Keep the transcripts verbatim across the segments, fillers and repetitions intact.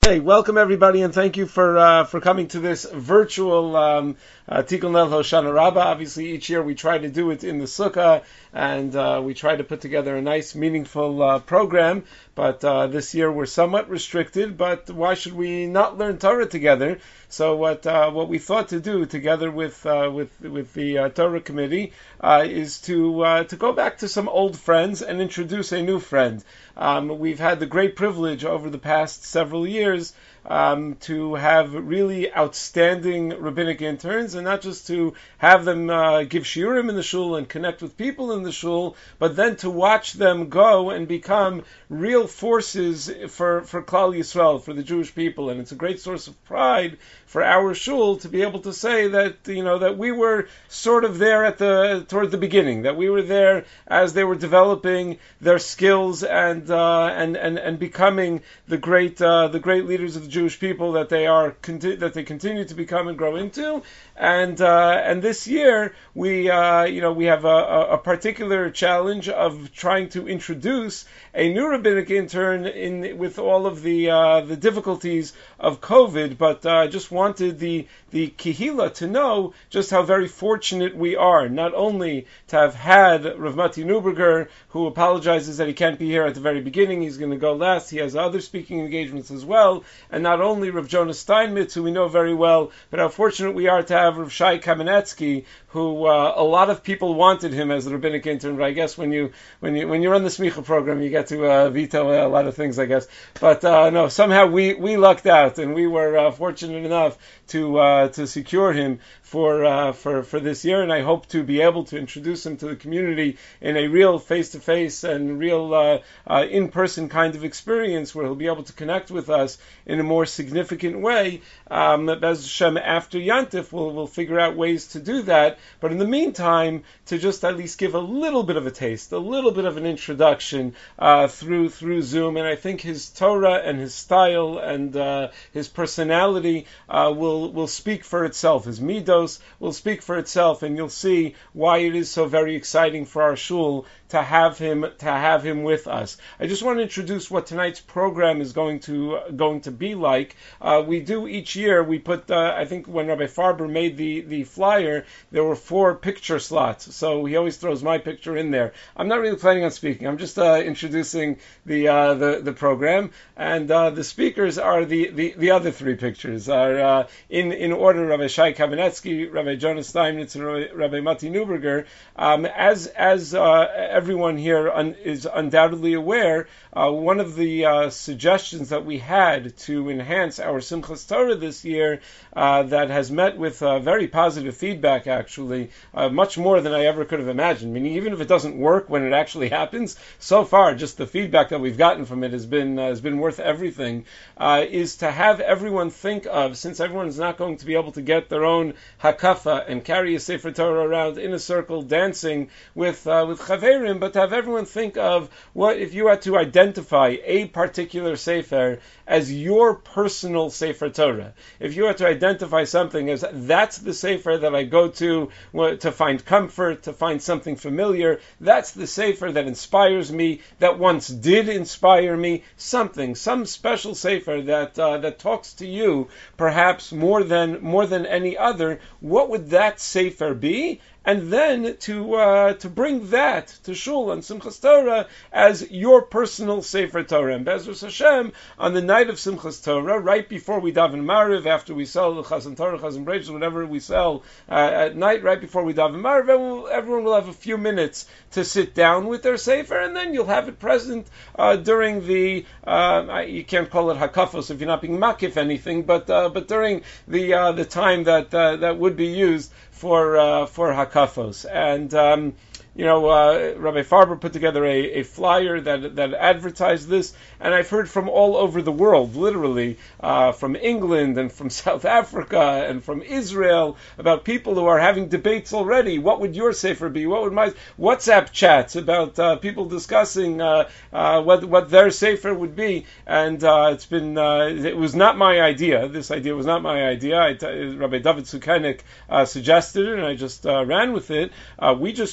Hey, welcome everybody, and thank you for uh, for coming to this virtual um, uh, Tikkun Leil Hoshana Rabbah. Obviously, each year we try to do it in the Sukkah, and uh, we try to put together a nice, meaningful uh, program. But uh, this year we're somewhat restricted. But why should we not learn Torah together? So what uh, what we thought to do together with uh, with with the uh, Torah committee uh, is to uh, to go back to some old friends and introduce a new friend. Um, we've had the great privilege over the past several years um, to have really outstanding rabbinic interns, and not just to have them uh, give shiurim in the shul and connect with people in the shul, but then to watch them go and become real forces for, for Klal Yisrael, for the Jewish people. And it's a great source of pride for our shul to be able to say that, you know, that we were sort of there at the toward the beginning, that we were there as they were developing their skills and uh, and, and and becoming the great uh, the great leaders of the Jewish people that they are conti- that they continue to become and grow into. And uh, and this year we uh, you know we have a, a particular challenge of trying to introduce a new rabbinic intern in with all of the uh, the difficulties of COVID. But I uh, just wanted the the Kihila to know just how very fortunate we are, not only to have had Rav Mati Neuberger, who apologizes that he can't be here at the very beginning. He's going to go last. He has other speaking engagements as well, and not only Rav Jonas Steinmetz, who we know very well, but how fortunate we are to have Rav Shai Kamenetsky, who uh, a lot of people wanted him as the rabbinic intern. But I guess when you when you when you run the Smicha program, you get to uh, veto a lot of things, I guess. But uh, no, somehow we, we lucked out, and we were uh, fortunate enough to uh, to secure him for uh, for for this year. And I hope to be able to introduce him to the community in a real face-to-face and real uh, uh, in-person kind of experience, where he'll be able to connect with us in a more significant way. Um, Bez Hashem, after Yantif, we'll we'll figure out ways to do that. But in the meantime, to just at least give a little bit of a taste, a little bit of an introduction uh, through through Zoom. And I think his Torah and his style and uh, his personality uh, will will speak for itself. His midos will speak for itself, and you'll see why it is so very exciting for our shul to have him to have him with us. I just want to introduce what tonight's program is going to uh, going to be like. Uh, we do each year. We put uh, I think when Rabbi Farber made the the flyer, there were four picture slots, so he always throws my picture in there. I'm not really planning on speaking. I'm just uh, introducing the uh, the the program, and uh, the speakers are the, the, the other three pictures are uh, in in order: Rabbi Shai Kamenetsky, Rabbi Jonas Steinmetz, and Rabbi, Rabbi Mati Neuberger. Um, as as uh, everyone here un- is undoubtedly aware, uh, one of the uh, suggestions that we had to enhance our Simchas Torah this year uh, that has met with uh, very positive feedback, actually, uh, much more than I ever could have imagined. Meaning, even if it doesn't work when it actually happens, so far, just the feedback that we've gotten from it has been uh, has been worth everything. Uh, is to have everyone think of, since everyone is not going to be able to get their own hakafa and carry a Sefer Torah around in a circle, dancing with uh, with chaverim, but to have everyone think of what if you had to identify a particular Sefer as your personal Sefer Torah. If you had to identify something as that's the Sefer that I go to to find comfort, to find something familiar, that's the Sefer that inspires me, that once did inspire me, something, some special Sefer that uh, that talks to you, perhaps more than more than any other, what would that Sefer be? And then to uh, to bring that to Shul and Simchas Torah as your personal Sefer Torah. And Be'ezus Hashem, on the night of Simchas Torah, right before we daven Mariv, after we sell the Chazan Torah, Chazan Breitz, whatever we sell uh, at night, right before we daven Mariv, everyone, everyone will have a few minutes to sit down with their Sefer, and then you'll have it present uh, during the, uh, you can't call it Hakafos if you're not being makif anything, but uh, but during the uh, the time that uh, that would be used for uh, for hakafos. And um, you know, uh, Rabbi Farber put together a, a flyer that that advertised this, and I've heard from all over the world, literally, uh, from England and from South Africa and from Israel, about people who are having debates already. What would your Sefer be? What would my WhatsApp chats about uh, people discussing uh, uh, what what their Sefer would be? And uh, it's been uh, it was not my idea. This idea was not my idea. I t- Rabbi David Sukenik uh, suggested it, and I just uh, ran with it. Uh, we just ran with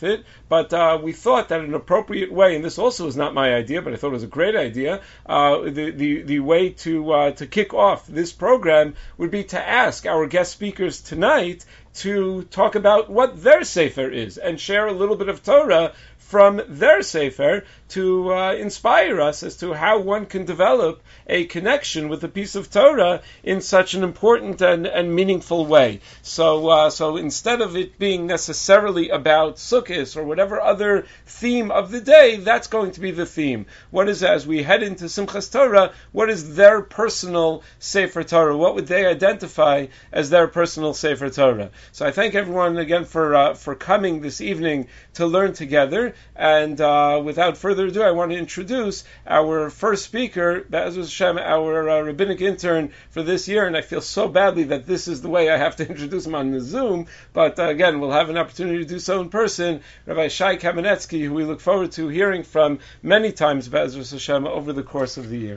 with it, but uh, we thought that an appropriate way, and this also is not my idea, but I thought it was a great idea, uh, the, the, the way to, uh, to kick off this program would be to ask our guest speakers tonight to talk about what their Sefer is and share a little bit of Torah from their Sefer to uh, inspire us as to how one can develop a connection with a piece of Torah in such an important and, and meaningful way. So uh, so instead of it being necessarily about Sukkot or whatever other theme of the day, that's going to be the theme. What is, as we head into Simchas Torah, what is their personal Sefer Torah? What would they identify as their personal Sefer Torah? So I thank everyone again for uh, for coming this evening to learn together. And uh, without further ado, I want to introduce our first speaker, Be'ezus Hashem, our uh, rabbinic intern for this year. And I feel so badly that this is the way I have to introduce him on the Zoom. But uh, again, we'll have an opportunity to do so in person. Rabbi Shai Kamenetsky, who we look forward to hearing from many times, Be'ezus Hashem, over the course of the year.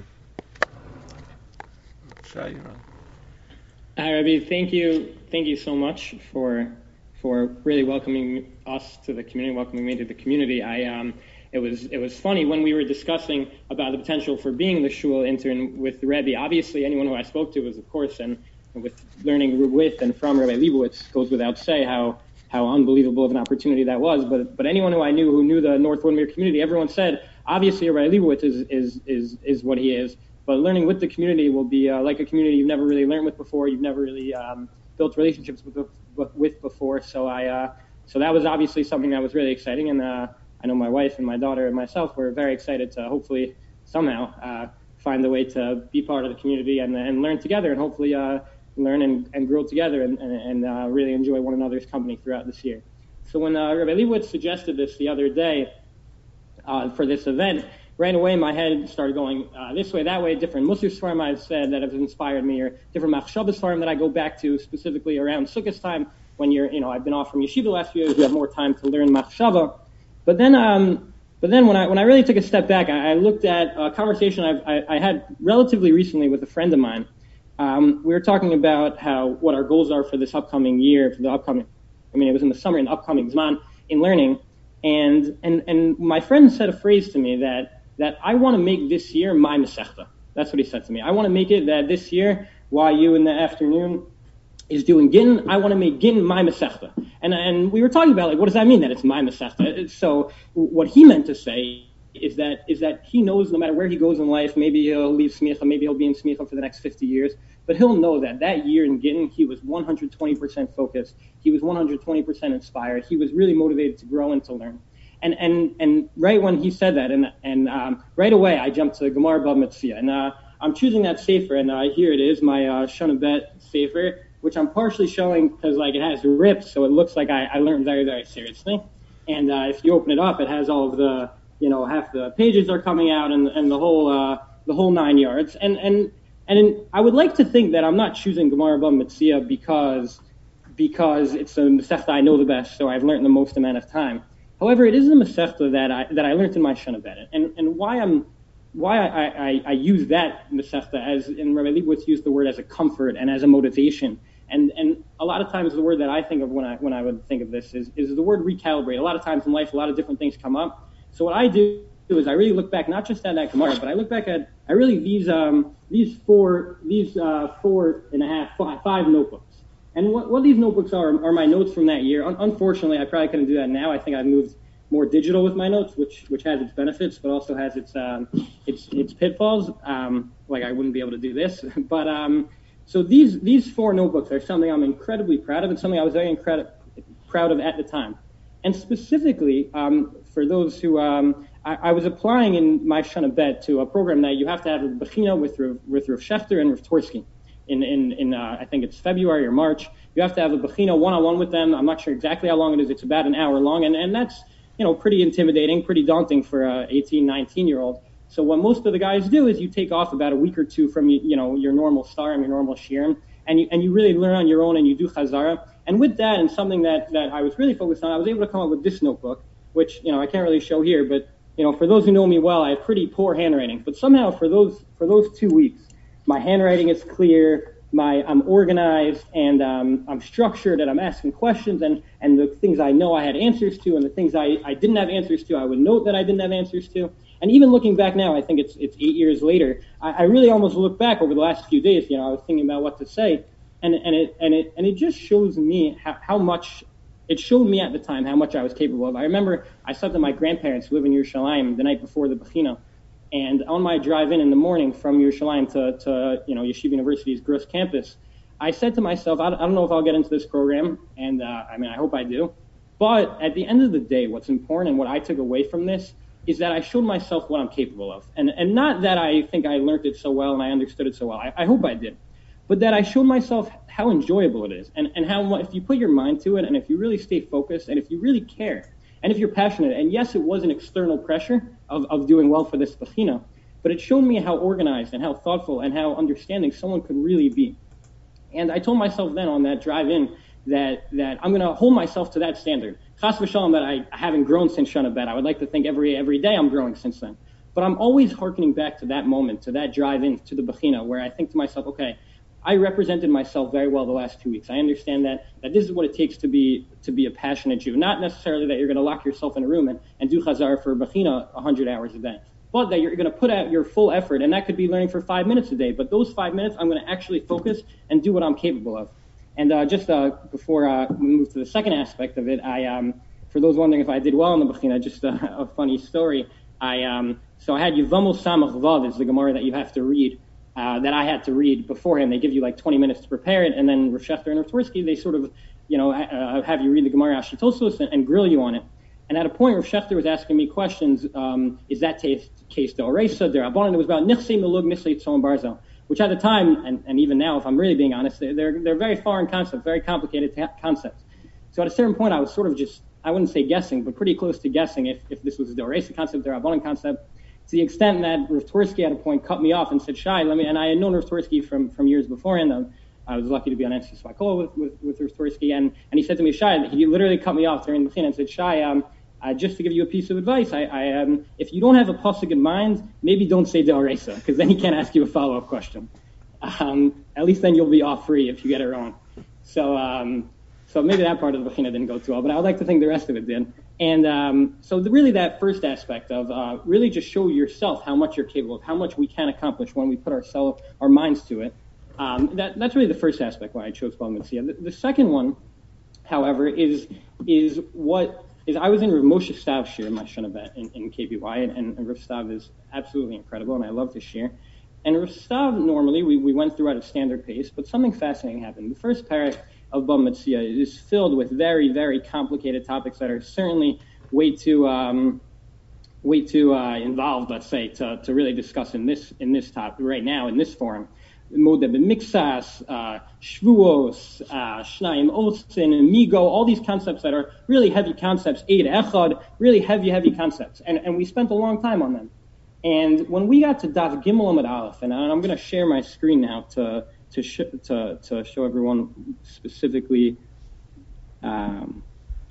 Shai, you're on. Hi, Rabbi. Thank you. Thank you so much for for really welcoming us to the community, welcoming me to the community. I um, it was it was funny when we were discussing about the potential for being the shul intern with the Rebbe. Obviously, anyone who I spoke to was, of course, and with learning with and from Rabbi Leibowitz, goes without say how how unbelievable of an opportunity that was. But but anyone who I knew who knew the North Woodmere community, everyone said, obviously, Rabbi Leibowitz is is is is what he is. But learning with the community will be uh, like a community you've never really learned with before. You've never really um, built relationships with with before. So I, uh, so that was obviously something that was really exciting. And uh, I know my wife and my daughter and myself were very excited to hopefully somehow uh, find a way to be part of the community and, and learn together and hopefully uh, learn and, and grow together and, and, and uh, really enjoy one another's company throughout this year. So when uh, Rabbi Leibowitz suggested this the other day uh, for this event, right away my head started going uh, this way, that way, different Musar Sfarim I've said that have inspired me, or different Machshavas Sfarim that I go back to specifically around Sukkot time when you're, you know, I've been off from yeshiva the last few years, you have more time to learn Machshava. But then, um, but then when I when I really took a step back, I, I looked at a conversation I've, I, I had relatively recently with a friend of mine. Um, we were talking about how what our goals are for this upcoming year, for the upcoming, I mean, it was in the summer, in the upcoming Zman, in learning. And, and, and my friend said a phrase to me that, that I want to make this year my Masechta. That's what he said to me. I want to make it that this year, while you in the afternoon is doing Gittin, I want to make Gittin my Masechta. And, and we were talking about, like, what does that mean that it's my Masechta? So what he meant to say is that, is that he knows no matter where he goes in life, maybe he'll leave Smicha, maybe he'll be in Smicha for the next fifty years, but he'll know that that year in Gittin, he was one hundred twenty percent focused. He was one hundred twenty percent inspired. He was really motivated to grow and to learn. And and and right when he said that, and and um, right away I jumped to Gemara Bava Metzia, and uh, I'm choosing that sefer, and uh, here it is, my uh, Shana Bet sefer, which I'm partially showing because like it has rips, so it looks like I, I learned very very seriously. And uh, if you open it up, it has all of the, you know, half the pages are coming out, and and the whole uh, the whole nine yards. And and and I would like to think that I'm not choosing Gemara Bava Metzia because because it's a Masechta I know the best, so I've learned the most amount of time. However, it is a Masechta that I that I learned in my Shana Bet, and and why I'm why I, I, I use that Masechta as, and Rabbi Leibowitz used the word as a comfort and as a motivation, and and a lot of times the word that I think of when I when I would think of this is is the word recalibrate. A lot of times in life, a lot of different things come up. So what I do is I really look back not just at that Gemara, but I look back at I really these um these four these uh four and a half five, five notebooks. And what, what these notebooks are are my notes from that year. Un- unfortunately, I probably couldn't do that now. I think I've moved more digital with my notes, which which has its benefits, but also has its um, its its pitfalls. Um, like I wouldn't be able to do this. But um, so these these four notebooks are something I'm incredibly proud of, and something I was very incredi- proud of at the time. And specifically, um, for those who um, I, I was applying in my Shana Bet to a program that you have to have a Bechina with with Rav Shechter and Rav Torsky. In, in, in uh, I think it's February or March. You have to have a Bechina one-on-one with them. I'm not sure exactly how long it is. It's about an hour long, and, and that's, you know, pretty intimidating, pretty daunting for a eighteen, nineteen-year-old. So what most of the guys do is you take off about a week or two from, you know, your normal star and your normal shirim, and you, and you really learn on your own, and you do Chazara. And with that, and something that, that I was really focused on, I was able to come up with this notebook, which, you know, I can't really show here, but, you know, for those who know me well, I have pretty poor handwriting. But somehow for those for those two weeks, my handwriting is clear, my I'm organized and um, I'm structured and I'm asking questions and, and the things I know I had answers to and the things I, I didn't have answers to, I would note that I didn't have answers to. And even looking back now, I think it's it's eight years later, I, I really almost look back over the last few days, you know, I was thinking about what to say. And, and it and it and it just shows me how, how much it showed me at the time how much I was capable of. I remember I slept at my grandparents who live in Yerushalayim the night before the Bechina. And on my drive in in the morning from Yerushalayim to, to you know, Yeshiva University's Gross campus, I said to myself, I don't know if I'll get into this program, and uh, I mean, I hope I do. But at the end of the day, what's important and what I took away from this is that I showed myself what I'm capable of. And and not that I think I learned it so well and I understood it so well. I, I hope I did. But that I showed myself how enjoyable it is and, and how if you put your mind to it and if you really stay focused and if you really care, and if you're passionate, and yes, it was an external pressure of, of doing well for this Bechina, but it showed me how organized and how thoughtful and how understanding someone could really be. And I told myself then on that drive in that that I'm going to hold myself to that standard. Chas v'shalom that I haven't grown since Shana Bet. I would like to think every every day I'm growing since then. But I'm always hearkening back to that moment, to that drive in, to the Bechina, where I think to myself, okay, I represented myself very well the last two weeks. I understand that, that this is what it takes to be to be a passionate Jew. Not necessarily that you're going to lock yourself in a room and, and do chazar for Bechina one hundred hours a day, but that you're going to put out your full effort, and that could be learning for five minutes a day. But those five minutes, I'm going to actually focus and do what I'm capable of. And uh, just uh, before uh, we move to the second aspect of it, I um, for those wondering if I did well in the Bechina, just a, a funny story. I um, so I had Yevamos Samach Vav, is the Gemara that you have to read. Uh, that I had to read beforehand. They give you like twenty minutes to prepare it, and then Rav Shechter and Rav Twersky, they sort of, you know, uh, have you read the Gemara Ashitosos and, and grill you on it. And at a point, Rav Shechter was asking me questions, um, is that case, case d'oreisa, d'rabbanan? It was about Nichsei Melug Mislei Tzom Barzel, which at the time, and, and even now, if I'm really being honest, they're, they're, they're very foreign concepts, very complicated ta- concepts. So at a certain point, I was sort of just, I wouldn't say guessing, but pretty close to guessing if, if this was a d'oreisa concept, d'rabbanan concept, to the extent that Rav Twersky at a point cut me off and said, Shai, let me, and I had known Rav Twersky from, from years beforehand. Um, I was lucky to be on N C Swakol with, with, with Rav Twersky, and, and he said to me, Shai, he literally cut me off during the thing and said, Shai, um, uh, just to give you a piece of advice, I, I um, if you don't have a pasuk in mind, maybe don't say De'aresa, because then he can't ask you a follow-up question. Um, at least then you'll be off free if you get it wrong. So, um, so maybe that part of the Bechina didn't go too well, but I would like to think the rest of it did. And um, so the, really that first aspect of uh, really just show yourself how much you're capable of, how much we can accomplish when we put ourselves, our minds to it. Um, that, that's really the first aspect why I chose Bava Metzia. The, the second one, however, is is what is I was in Rav Moshe Stav's shir in my Shana Bet in, in K B Y, and, and Rav Stav is absolutely incredible, and I love his shir. And Rav Stav, normally we, we went through at a standard pace, but something fascinating happened. The first parak of Bava Metzia is filled with very, very complicated topics that are certainly way too, um, way too uh, involved, let's say, to, to really discuss in this in this topic right now in this forum. Modeh b'mixas, uh, shvuos, uh, shnayim osin, migo, all these concepts that are really heavy concepts, eid echad, really heavy, heavy concepts, and and we spent a long time on them. And when we got to Daf Gimel Amud Aleph, and I'm going to share my screen now to. To, sh- to to show everyone specifically, um,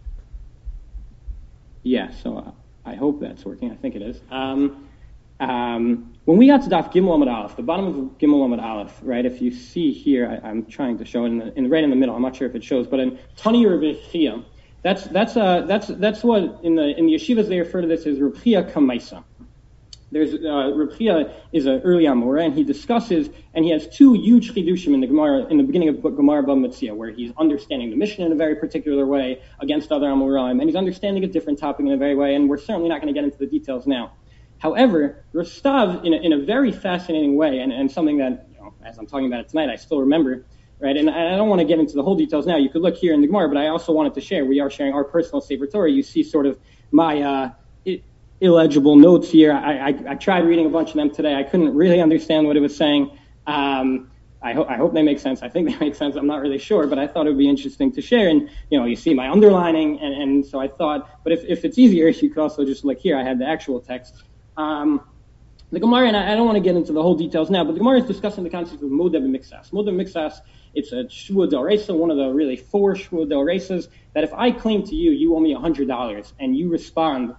yeah. So uh, I hope that's working. I think it is. Um, um, when we got to Daf Gimel Amud Aleph, the bottom of Gimel Amud Aleph, right? If you see here, I, I'm trying to show it in, the, in right in the middle. I'm not sure if it shows, but in Tani Rav Chia, that's that's uh that's that's what in the in the yeshivas they refer to this as Rav Chia Kamaisa. There's uh, Rav Chia is an early Amora, and he discusses, and he has two huge chidushim in the Gemara in the beginning of Gemara Bava Metzia, where he's understanding the mission in a very particular way against other Amoraim, and he's understanding a different topic in a very way, and we're certainly not going to get into the details now. However, Rav Stav, in a, in a very fascinating way, and, and something that, you know, as I'm talking about it tonight, I still remember, right? And I don't want to get into the whole details now. You could look here in the Gemara, but I also wanted to share. We are sharing our personal Sefer Torah. You see sort of my uh, it, illegible notes here. I, I, I tried reading a bunch of them today. I couldn't really understand what it was saying. Um, I, ho- I hope they make sense. I think they make sense. I'm not really sure, but I thought it would be interesting to share. And, you know, you see my underlining, and, and so I thought, but if, if it's easier, you could also just look here. I had the actual text. Um, the Gemara, and I, I don't want to get into the whole details now, but the Gemara is discussing the concept of Modeh b'mixas. Modeh b'mixas, it's a Shvua d'Oreisa, one of the really four Shvua d'Oreisas, that if I claim to you, you owe me one hundred dollars, and you respond,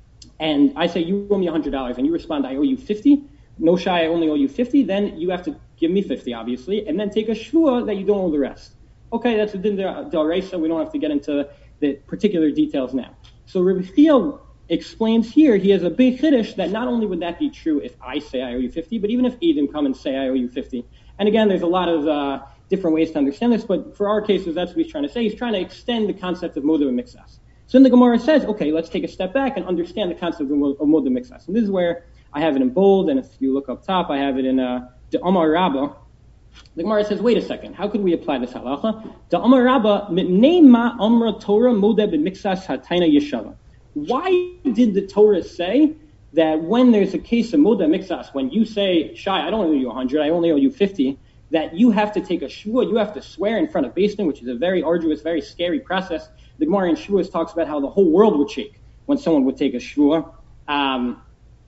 and I say, you owe me one hundred dollars, and you respond, I owe you fifty, no shy, I only owe you fifty, then you have to give me fifty, obviously, and then take a shvua that you don't owe the rest. Okay, that's a din d'oraisa. We don't have to get into the particular details now. So Rabbi Chia explains here, he has a big chiddush that not only would that be true if I say I owe you fifty, but even if Edom come and say I owe you fifty. And again, there's a lot of uh, different ways to understand this, but for our cases, that's what he's trying to say. He's trying to extend the concept of moda mixas. So then the Gemara says, okay, let's take a step back and understand the concept of moda mixas. And this is where I have it in bold, and if you look up top, I have it in uh, the Amar Rabbah. The Gemara says, wait a second, how could we apply this halacha? The Amar Rabbah, mitnei ma amra Torah moda b'mixas hataina yeshava. Why did the Torah say that when there's a case of moda mixas, when you say, Shai, I don't owe you one hundred, I only owe you fifty, that you have to take a shvua, you have to swear in front of Beis Din, which is a very arduous, very scary process. The Gemara in Shavuos talks about how the whole world would shake when someone would take a shvua. Um,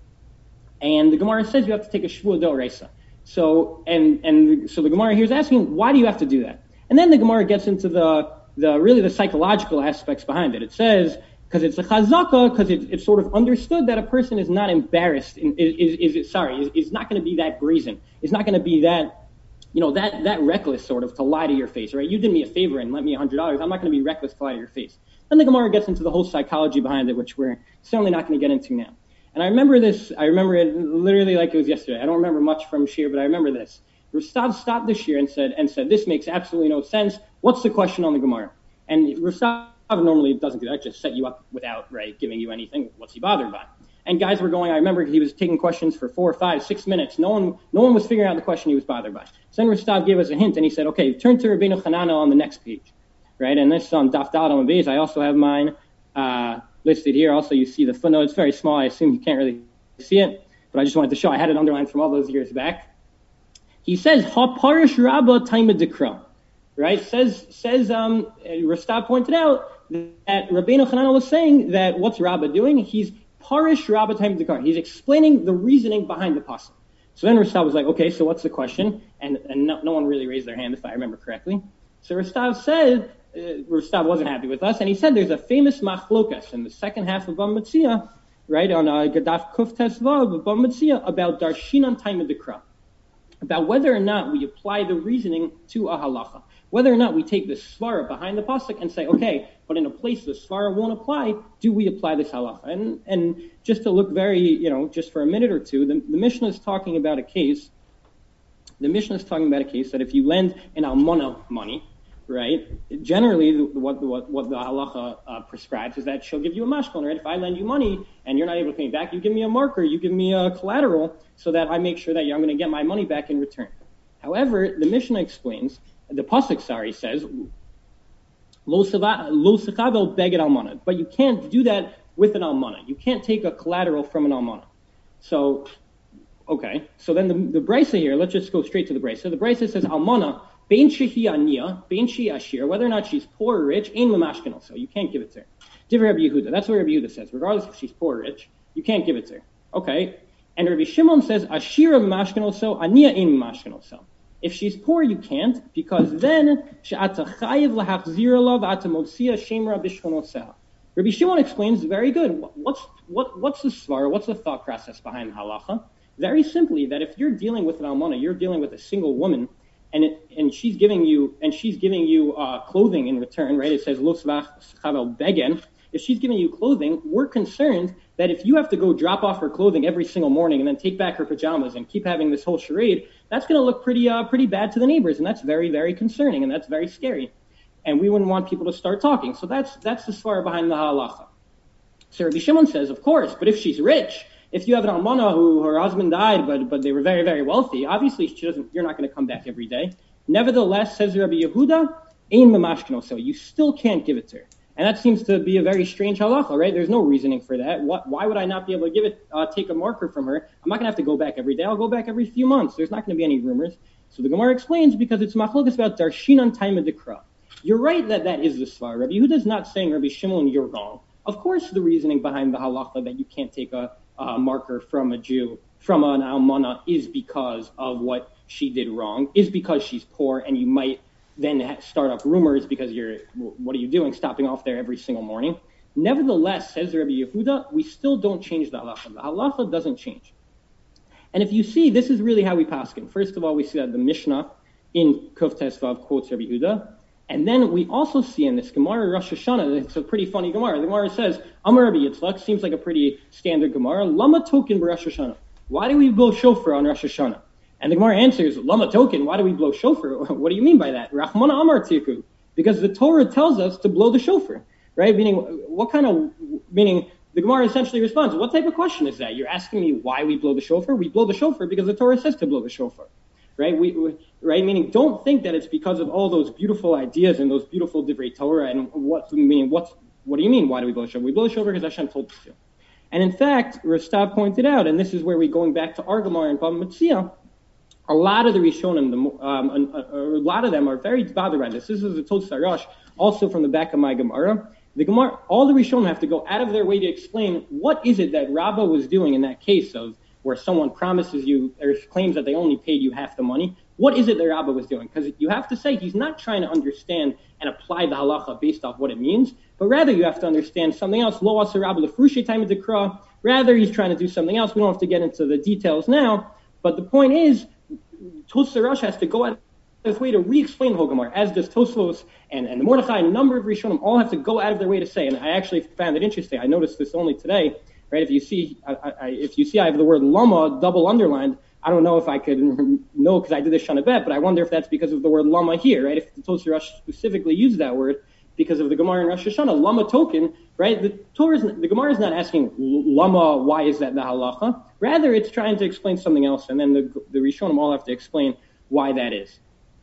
and the Gemara says you have to take a shvua d'oraisa. So, and, and so the Gemara here is asking, why do you have to do that? And then the Gemara gets into the, the really the psychological aspects behind it. It says, because it's a chazaka, because it, it's sort of understood that a person is not embarrassed, in, is, is, is sorry, is, is not going to be that brazen, is not going to be that, you know, that, that reckless sort of to lie to your face, right? You did me a favor and lent me one hundred dollars. I'm not going to be reckless to lie to your face. Then the Gemara gets into the whole psychology behind it, which we're certainly not going to get into now. And I remember this, I remember it literally like it was yesterday. I don't remember much from Shir, but I remember this. Rastav stopped the Shir and said, and said, this makes absolutely no sense. What's the question on the Gemara? And Rastav normally doesn't do that, just set you up without, right, giving you anything. What's he bothered by? And guys were going, I remember he was taking questions for four, five, six minutes. No one no one was figuring out the question he was bothered by. So then Rastav gave us a hint, and he said, okay, turn to Rabbeinu Hanana on the next page, right? And this on Daf Daled Amud Beis. I also have mine uh, listed here. Also, you see the footnote. It's very small. I assume you can't really see it, but I just wanted to show. I had it underlined from all those years back. He says, Ha parish rabba taima dekra, right? Says, says um, Rastav pointed out that Rabbeinu Hanana was saying that what's Rabba doing? He's parish Rabba taima dekra. He's explaining the reasoning behind the pasuk. So then Rastav was like, okay, so what's the question? And, and no, no one really raised their hand, if I remember correctly. So Rastav said, uh, Rastav wasn't happy with us, and he said there's a famous machlokas in the second half of Bava Metzia, right, on uh, Gadaf Kuf Tesvav of Bava Metzia, about Darshinan Taima Dekra, about whether or not we apply the reasoning to a halacha, whether or not we take the svara behind the pasuk and say, okay, but in a place the svara won't apply, do we apply this halacha? And and just to look very, you know, just for a minute or two, the, the Mishnah is talking about a case, the Mishnah is talking about a case that if you lend an almana money, right, generally what, what, what the halacha uh, prescribes is that she'll give you a mashkon, right? If I lend you money and you're not able to pay me back, you give me a marker, you give me a collateral so that I make sure that I'm going to get my money back in return. However, the Mishnah explains, the pasuk, sorry, says, Lo sechavel beged almana, but you can't do that with an almana. You can't take a collateral from an almana. So, okay, so then the, the brisa here, let's just go straight to the brisa. The brisa says almana, bein shehi aniya, bein shehi ashir, whether or not she's poor or rich, ein lemashkin, so you can't give it to her. Divrei Rabbi Yehuda, that's what Rabbi Yehuda says. Regardless if she's poor or rich, you can't give it to her. Okay, and Rabbi Shimon says ashira mashkin, so aniya ein mashkin, so. If she's poor, you can't, because then she'ata chayiv lahachzir alav ata motzia shemra bishchonoseh. Rabbi Shimon explains very good. What's what what's the svara? What's the thought process behind halacha? Very simply, that if you're dealing with an almana, you're dealing with a single woman, and it, and she's giving you and she's giving you uh, clothing in return, right? It says lo sechavel begen. If she's giving you clothing, we're concerned that if you have to go drop off her clothing every single morning and then take back her pajamas and keep having this whole charade, that's going to look pretty uh, pretty bad to the neighbors, and that's very, very concerning, and that's very scary. And we wouldn't want people to start talking. So that's that's the svara behind the halacha. So Rabbi Shimon says, of course, but if she's rich, if you have an almana who her husband died, but but they were very, very wealthy, obviously she doesn't. You're not going to come back every day. Nevertheless, says Rabbi Yehuda, ein mamashkino, so you still can't give it to her. And that seems to be a very strange halacha, right? There's no reasoning for that. What, why would I not be able to give it, uh, take a marker from her? I'm not going to have to go back every day. I'll go back every few months. There's not going to be any rumors. So the Gemara explains, because it's machlokas about darshinan taima dekra. You're right that that is the svara. Rabbi Yehuda is not saying, Rabbi Shimon, you're wrong. Of course, the reasoning behind the halacha that you can't take a, a marker from a Jew, from an almana, is because of what she did wrong, is because she's poor, and you might then start up rumors because you're, what are you doing, stopping off there every single morning? Nevertheless, says Rabbi Yehuda, we still don't change the halacha. The halacha doesn't change. And if you see, this is really how we paskin. First of all, we see that the Mishnah in Kuf Tesvav quotes Rabbi Yehuda. And then we also see in this Gemara Rosh Hashanah, it's a pretty funny Gemara. The Gemara says, Amar Rabbi Yitzchak, seems like a pretty standard Gemara. Lama token Rosh Hashanah. Why do we blow shofar on Rosh Hashanah? And the Gemara answers, Lama token, why do we blow shofar? What do you mean by that? Rachmana Amar Tiku. Because the Torah tells us to blow the shofar, right? Meaning, what kind of, meaning, the Gemara essentially responds, what type of question is that? You're asking me why we blow the shofar? We blow the shofar because the Torah says to blow the shofar. Right, we, we, right. Meaning, don't think that it's because of all those beautiful ideas and those beautiful divrei Torah and what. Meaning, what? What do you mean? Why do we blow shofar? We blow shofar because Hashem told us to. And in fact, Rastav pointed out, and this is where we going back to our Gemara and Bava Metzia, a lot of the Rishonim, the, um, a, a, a lot of them are very bothered by this. This is a Tod Sarash, also from the back of my Gemara. The Gemara, all the Rishonim have to go out of their way to explain what is it that Rabbah was doing in that case of where someone promises you or claims that they only paid you half the money. What is it that Rabbah was doing? Because you have to say he's not trying to understand and apply the halacha based off what it means, but rather you have to understand something else. Lo asar Rabbah lefrushe time of the kra. Rather, he's trying to do something else. We don't have to get into the details now, but the point is, Tosfos has to go out of his way to re-explain the whole Gemara, as does Tosfos and, and the Mordechai and a number of Rishonim all have to go out of their way to say, and I actually found it interesting. I noticed this only today. Right? If you see, I, I, if you see, I have the word lama double underlined. I don't know if I could know because I did this Shana Bet, but I wonder if that's because of the word lama here, right? If the Tosfos specifically used that word because of the Gemara in Rosh Hashanah, lama token, right? The Torah, is, the Gemara is not asking lama, why is that the halacha? Rather, it's trying to explain something else, and then the the Rishonim all have to explain why that is.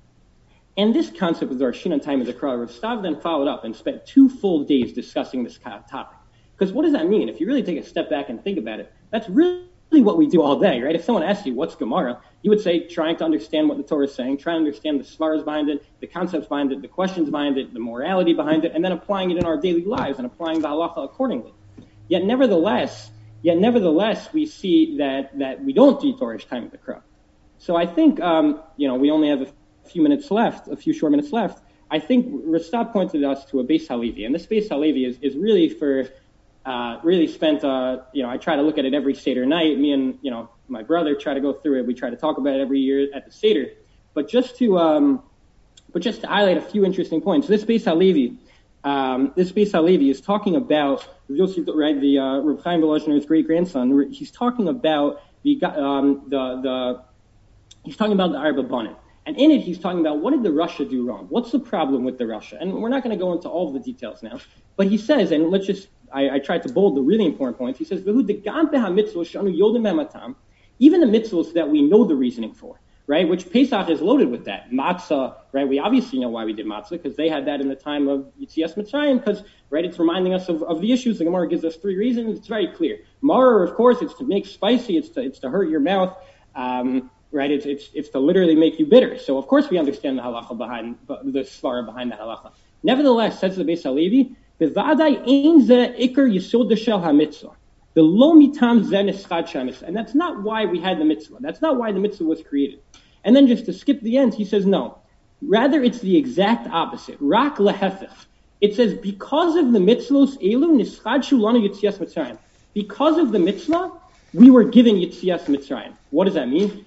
And this concept of the Rashina time of the Kra, Rav Stav then followed up and spent two full days discussing this topic. Because what does that mean? If you really take a step back and think about it, that's really what we do all day, right? If someone asks you, what's Gemara? You would say, trying to understand what the Torah is saying, trying to understand the svaras behind it, the concepts behind it, the questions behind it, the morality behind it, and then applying it in our daily lives and applying the halacha accordingly. Yet nevertheless, yet nevertheless, we see that, that we don't do Torah time of the Kra. So I think, um, you know, we only have a few minutes left, a few short minutes left. I think Rastav pointed us to a Beis Halevi, and this Beis Halevi is, is really for... Uh, really spent, uh, you know, I try to look at it every Seder night. Me and, you know, my brother try to go through it. We try to talk about it every year at the Seder. But just to, um, but just to highlight a few interesting points, this Beis Halevi, um, this Beis Halevi is talking about, right, the, uh, Reb Chaim Volozhner's great grandson. He's talking about the, um, the, the, he's talking about the Arba Banim. And in it, he's talking about what did the Russia do wrong? What's the problem with the Russia? And we're not going to go into all of the details now. But he says, and let's just, I, I tried to bold the really important points. He says, even the mitzvahs that we know the reasoning for, right, which Pesach is loaded with that. Matzah, right, we obviously know why we did matzah, because they had that in the time of Yetzias Mitzrayim, because, right, it's reminding us of, of the issues. The Gemara gives us three reasons. It's very clear. Maror, of course, it's to make spicy, it's to, it's to hurt your mouth, um, right, it's, it's, it's to literally make you bitter. So, of course, we understand the halacha behind, the svara behind the halacha. Nevertheless, says the Beis Halevi, Bevadai ein ze ikar yesod shel hamitzvah. The lo mitam ze neschad shemitzvah. And that's not why we had the mitzvah. That's not why the mitzvah was created. And then just to skip the end, he says no. Rather, it's the exact opposite. Rak lehefech. It says, because of the mitzvos elu neschad shulanu yitzias mitzrayim. Because of the mitzvah, we were given yitzias mitzrayim. What does that mean?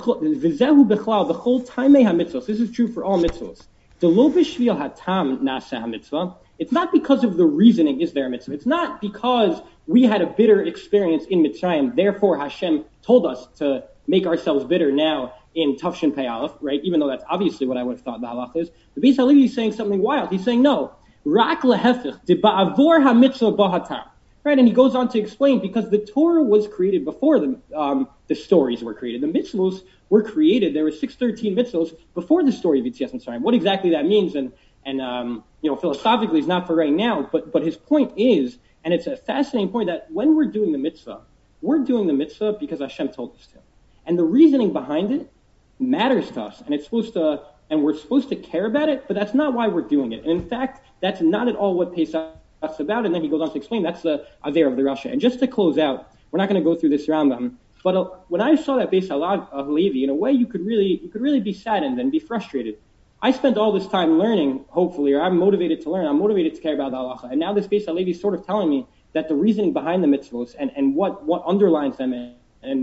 V'zehu bechlal b'chol taimei hamitzvos. This is true for all mitzvos. The lo b'shvil hatam nasa hamitzvah. It's not because of the reasoning is there a mitzvah. It's not because we had a bitter experience in Mitzrayim, therefore Hashem told us to make ourselves bitter now in Tafshin Pei Aleph, right? Even though that's obviously what I would have thought the halach is. The Beis Halevi is saying something wild. He's saying, no, rak lehefich, de ba'avor ha-mitzvah b'hatam. Right? And he goes on to explain, because the Torah was created before the, um, the stories were created. The mitzvahs were created. There were six hundred thirteen mitzvahs before the story of Yetzias Mitzrayim. What exactly that means, and And, um, you know, philosophically is not for right now, but, but his point is, and it's a fascinating point, that when we're doing the mitzvah, we're doing the mitzvah because Hashem told us to. And the reasoning behind it matters to us, and it's supposed to, and we're supposed to care about it, but that's not why we're doing it. And in fact, that's not at all what Pesach is about, and then he goes on to explain, that's the Aver of the Russia. And just to close out, we're not going to go through this Rambam, but uh, when I saw that Beis Halevi, in a way you could really, you could really be saddened and be frustrated. I spent all this time learning, hopefully, or I'm motivated to learn. I'm motivated to care about the halacha. And now this Beis Halevi is sort of telling me that the reasoning behind the mitzvahs and, and what, what underlines them and and, uh,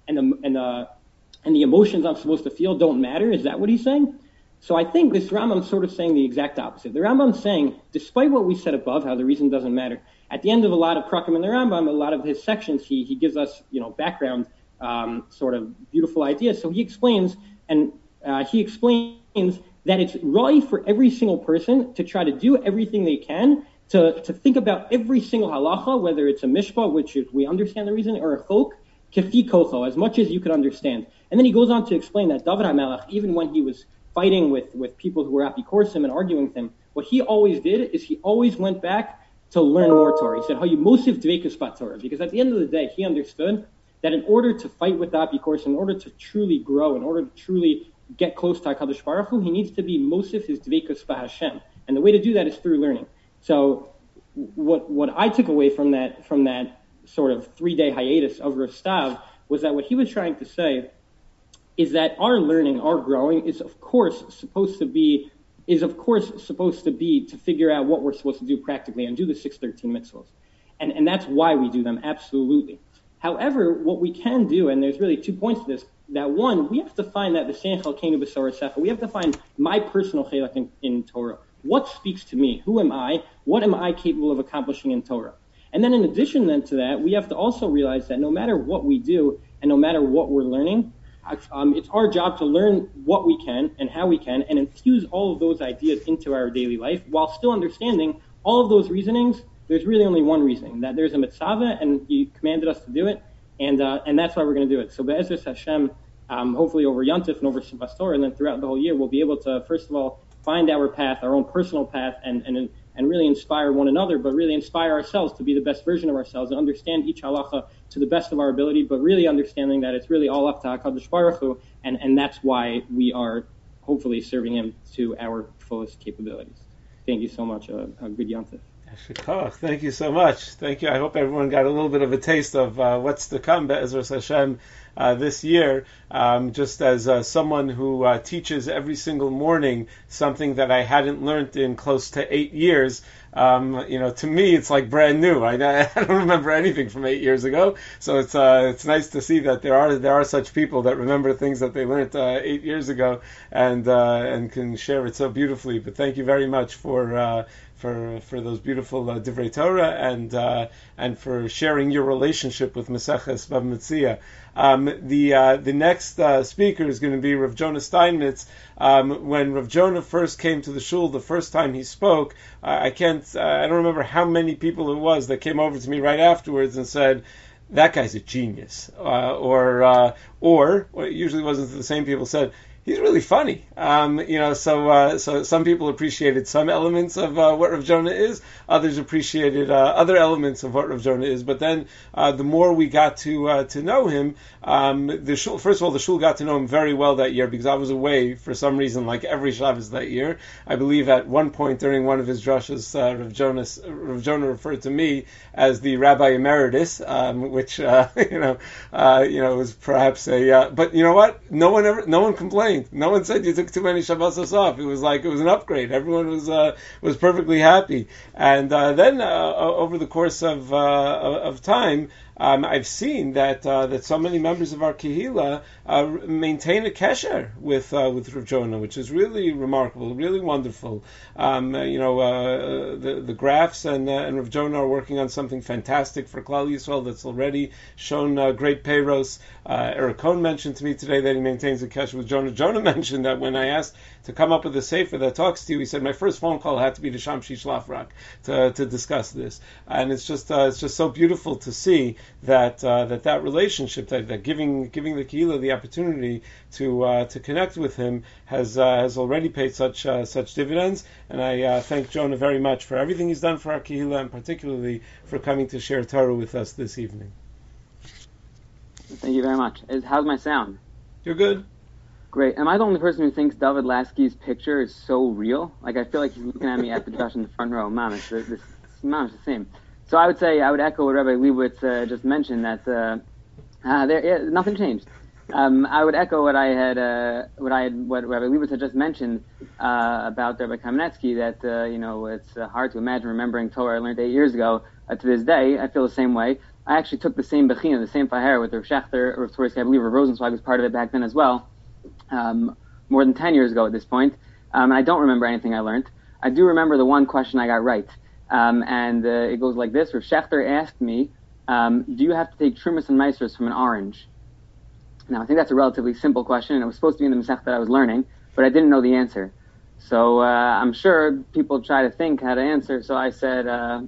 and the and the and the emotions I'm supposed to feel don't matter. Is that what he's saying? So I think this Rambam's sort of saying the exact opposite. The Rambam's saying, despite what we said above, how the reason doesn't matter, at the end of a lot of Prakim in the Rambam, a lot of his sections, he he gives us, you know, background, um, sort of beautiful ideas. So he explains, and uh, he explains that it's right for every single person to try to do everything they can to, to think about every single halacha, whether it's a mishpah, which is, we understand the reason, or a chok, kefi kocho, as much as you could understand. And then he goes on to explain that David HaMelech, even when he was fighting with, with people who were apikorsim and arguing with him, what he always did is he always went back to learn more Torah. He said, how you mosif dveikus b'Torah, because at the end of the day, he understood that in order to fight with the apikorsim, in order to truly grow, in order to truly get close to HaKadosh Baruch Hu, he needs to be mosif his dveikus b'Hashem. And the way to do that is through learning. So what what I took away from that from that sort of three-day hiatus of Rav Stav was that what he was trying to say is that our learning, our growing, is of course supposed to be is of course supposed to be to figure out what we're supposed to do practically and do the six thirteen mitzvahs. And and that's why we do them, absolutely. However, what we can do, and there's really two points to this, that one, we have to find that v'sein chalkeinu b'sorah sefer. We have to find my personal chelak in, in Torah. What speaks to me? Who am I? What am I capable of accomplishing in Torah? And then in addition then to that, we have to also realize that no matter what we do and no matter what we're learning, um, it's our job to learn what we can and how we can and infuse all of those ideas into our daily life while still understanding all of those reasonings. There's really only one reasoning, that there's a mitzvah and he commanded us to do it, and uh, and that's why we're going to do it. So Be'ezras Hashem, um, hopefully over Yontif and over Simchas Torah, and then throughout the whole year, we'll be able to, first of all, find our path, our own personal path, and and and really inspire one another, but really inspire ourselves to be the best version of ourselves and understand each halacha to the best of our ability, but really understanding that it's really all up to HaKadosh Baruch Hu, and, and that's why we are hopefully serving him to our fullest capabilities. Thank you so much. A, a good Yontif. Thank you so much. Thank you. I hope everyone got a little bit of a taste of uh, what's to come, Be'ezras Hashem, uh, this year. Um, just as uh, someone who uh, teaches every single morning something that I hadn't learned in close to eight years, um, you know, to me it's like brand new. I, I don't remember anything from eight years ago, so it's uh, it's nice to see that there are there are such people that remember things that they learned uh, eight years ago and uh, and can share it so beautifully. But thank you very much for. Uh, For for those beautiful uh, Divrei Torah and uh, and for sharing your relationship with Maseches Bava Metzia. Um, the uh, the next uh, speaker is going to be Rav Jonah Steinmetz. Um, when Rav Jonah first came to the shul, the first time he spoke, uh, I can't uh, I don't remember how many people it was that came over to me right afterwards and said, "That guy's a genius," uh, or uh, or or it usually wasn't the same people said, he's really funny. Um, you know, so uh, so some people appreciated some elements of uh, what Rav Jonah is. Others appreciated uh, other elements of what Rav Jonah is. But then uh, the more we got to uh, to know him, um, the shul, first of all, the shul got to know him very well that year because I was away for some reason, like every Shabbos that year. I believe at one point during one of his drushes, uh, Rav Jonah Rav Jonah referred to me as the Rabbi Emeritus, um, which uh, you know uh, you know was perhaps a. Uh, but you know what? No one ever, no one complained. No one said you took too many Shabbosos off. It was like it was an upgrade. Everyone was uh, was perfectly happy. And uh, then uh, over the course of uh, of time, um, I've seen that uh, that so many members of our Kehila uh, maintain a kesher with uh, with Rav Jonah, which is really remarkable, really wonderful. Um, you know, uh, the the Grafs and uh, and Rav Jonah are working on something fantastic for Klal Yisrael that's already shown uh, great peiros. Uh, Eric Cohn mentioned to me today that he maintains a kesher with Jonah. Jonah mentioned that when I asked to come up with a sefer that talks to you, he said my first phone call had to be to Shamshi Shlafrak to to discuss this, and it's just uh, it's just so beautiful to see that uh, that that relationship, that, that giving giving the Kehila the opportunity to uh, to connect with him has uh, has already paid such uh, such dividends, and I uh, thank Jonah very much for everything he's done for our Kehila, and particularly for coming to share Torah with us this evening. Thank you very much. How's my sound? You're good. Great. Am I the only person who thinks David Lasky's picture is so real? Like, I feel like he's looking at me at the Josh in the front row. Mom, it's, it's, it's, Mom, it's the same. So I would say, I would echo what Rabbi Leibowitz uh, just mentioned, that uh, uh, there, yeah, nothing changed. Um, I would echo what I had, uh, what I had, what Rabbi Leibowitz had just mentioned uh, about Rabbi Kamenetsky, that, uh, you know, it's uh, hard to imagine remembering Torah I learned eight years ago uh, to this day. I feel the same way. I actually took the same Bechina, the same Fahera with Rav Shechter, Rav Twersky, I believe Rav Rosenzweig was part of it back then as well, um, more than ten years ago at this point. Um, and I don't remember anything I learned. I do remember the one question I got right. Um, and uh, it goes like this. Rav Shechter asked me, um, do you have to take Trumas and Meisers from an orange? Now, I think that's a relatively simple question, and it was supposed to be in the Masech that I was learning, but I didn't know the answer. So uh, I'm sure people try to think how to answer, so I said, uh,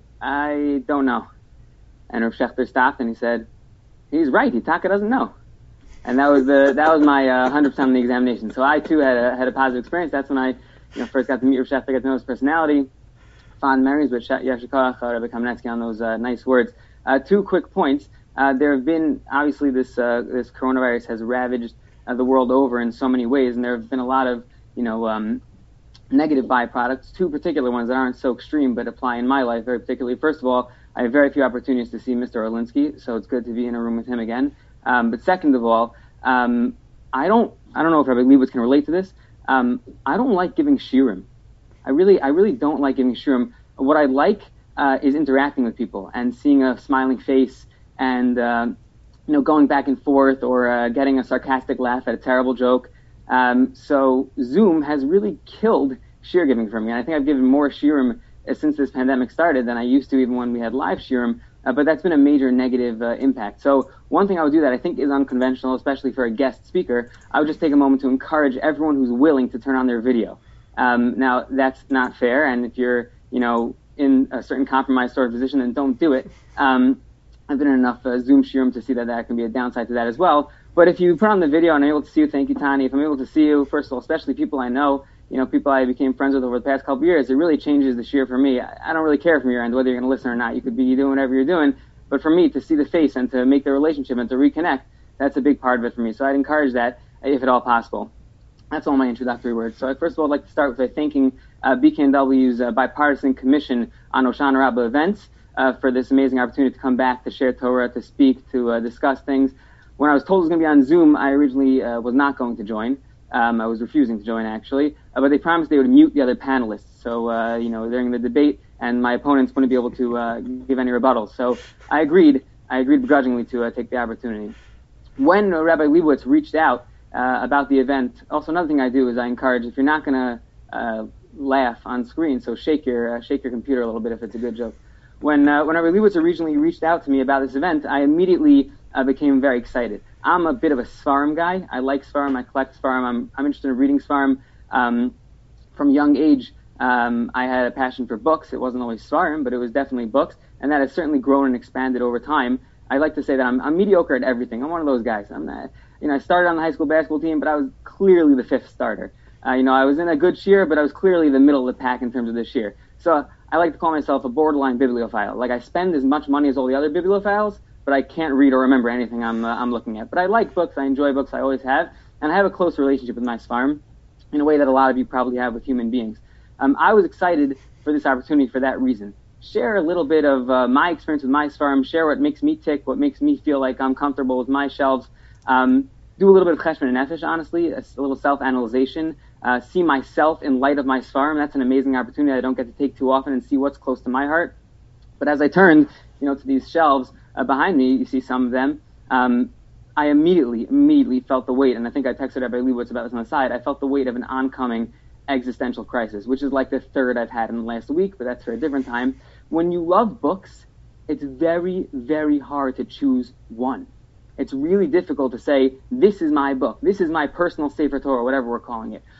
I don't know. And Rav Shechter stopped and he said, he's right, Hitaka doesn't know. And that was the that was my uh, one hundred percent on the examination. So I too had a had a positive experience. That's when I, you know, first got to meet Rav Shechter, got to know his personality, fond memories, but Yashikach, Rabbi Kamenetsky on those uh, nice words. Uh, two quick points. Uh, there have been, obviously this uh, this coronavirus has ravaged uh, the world over in so many ways, and there have been a lot of, you know, um, negative byproducts, two particular ones that aren't so extreme but apply in my life very particularly. First of all, I have very few opportunities to see Mister Orlinsky, so it's good to be in a room with him again. Um, but second of all, um, I don't, I don't know if Rabbi Leibowitz can relate to this. Um, I don't like giving shiurim. I really, I really don't like giving shiurim. What I like uh, is interacting with people and seeing a smiling face and uh, you know, going back and forth or uh, getting a sarcastic laugh at a terrible joke. Um, so Zoom has really killed shiur giving for me. And I think I've given more shiurim uh, since this pandemic started than I used to even when we had live shiurim. Uh, but that's been a major negative uh, impact. So one thing I would do that I think is unconventional, especially for a guest speaker, I would just take a moment to encourage everyone who's willing to turn on their video. Um, now, that's not fair, and if you're, you know, in a certain compromised sort of position, then don't do it. Um, I've been in enough uh, Zoom shiurim to see that that can be a downside to that as well. But if you put on the video and I'm able to see you, thank you, Tani. If I'm able to see you, first of all, especially people I know, you know, people I became friends with over the past couple of years, it really changes the shiur for me. I, I don't really care from your end whether you're going to listen or not. You could be doing whatever you're doing. But for me, to see the face and to make the relationship and to reconnect, that's a big part of it for me. So I'd encourage that if at all possible. That's all my introductory words. So I first of all, I'd like to start with thanking uh, B K N W's uh, bipartisan commission on Hoshana Rabbah events uh, for this amazing opportunity to come back, to share Torah, to speak, to uh, discuss things. When I was told it was going to be on Zoom, I originally uh, was not going to join. Um, I was refusing to join, actually. Uh, but they promised they would mute the other panelists. So, uh, you know, during the debate, and my opponents wouldn't be able to uh, give any rebuttals. So I agreed. I agreed begrudgingly to uh, take the opportunity. When uh, Rabbi Leibowitz reached out uh, about the event, also another thing I do is I encourage, if you're not going to uh, laugh on screen, so shake your uh, shake your computer a little bit if it's a good joke. When uh, when Rabbi Leibowitz originally reached out to me about this event, I immediately uh, became very excited. I'm a bit of a Sfarim guy. I like Sfarim. I collect Sfarim. I'm, I'm interested in reading Sfarim. Um, from a young age, um, I had a passion for books. It wasn't always Sfarim, but it was definitely books, and that has certainly grown and expanded over time. I like to say that I'm, I'm mediocre at everything. I'm one of those guys. I'm not, you know, I started on the high school basketball team, but I was clearly the fifth starter. Uh, you know, I was in a good shiur, but I was clearly the middle of the pack in terms of this shiur. So I like to call myself a borderline bibliophile. Like, I spend as much money as all the other bibliophiles, but I can't read or remember anything I'm uh, I'm looking at. But I like books. I enjoy books. I always have. And I have a close relationship with my Sfarim in a way that a lot of you probably have with human beings. Um, I was excited for this opportunity for that reason. Share a little bit of uh, my experience with my Sfarim. Share what makes me tick, what makes me feel like I'm comfortable with my shelves. Um, do a little bit of cheshbon and nefesh, honestly, a little self-analyzation. Uh, see myself in light of my Sfarim. That's an amazing opportunity I don't get to take too often, and see what's close to my heart. But as I turned, you know, to these shelves uh, behind me, you see some of them. Um, I immediately, immediately felt the weight, and I think I texted Rabbi Leibowitz about this on the side. I felt the weight of an oncoming existential crisis, which is like the third I've had in the last week, but that's for a different time. When you love books, it's very, very hard to choose one. It's really difficult to say, this is my book, this is my personal Sefer Torah, whatever we're calling it.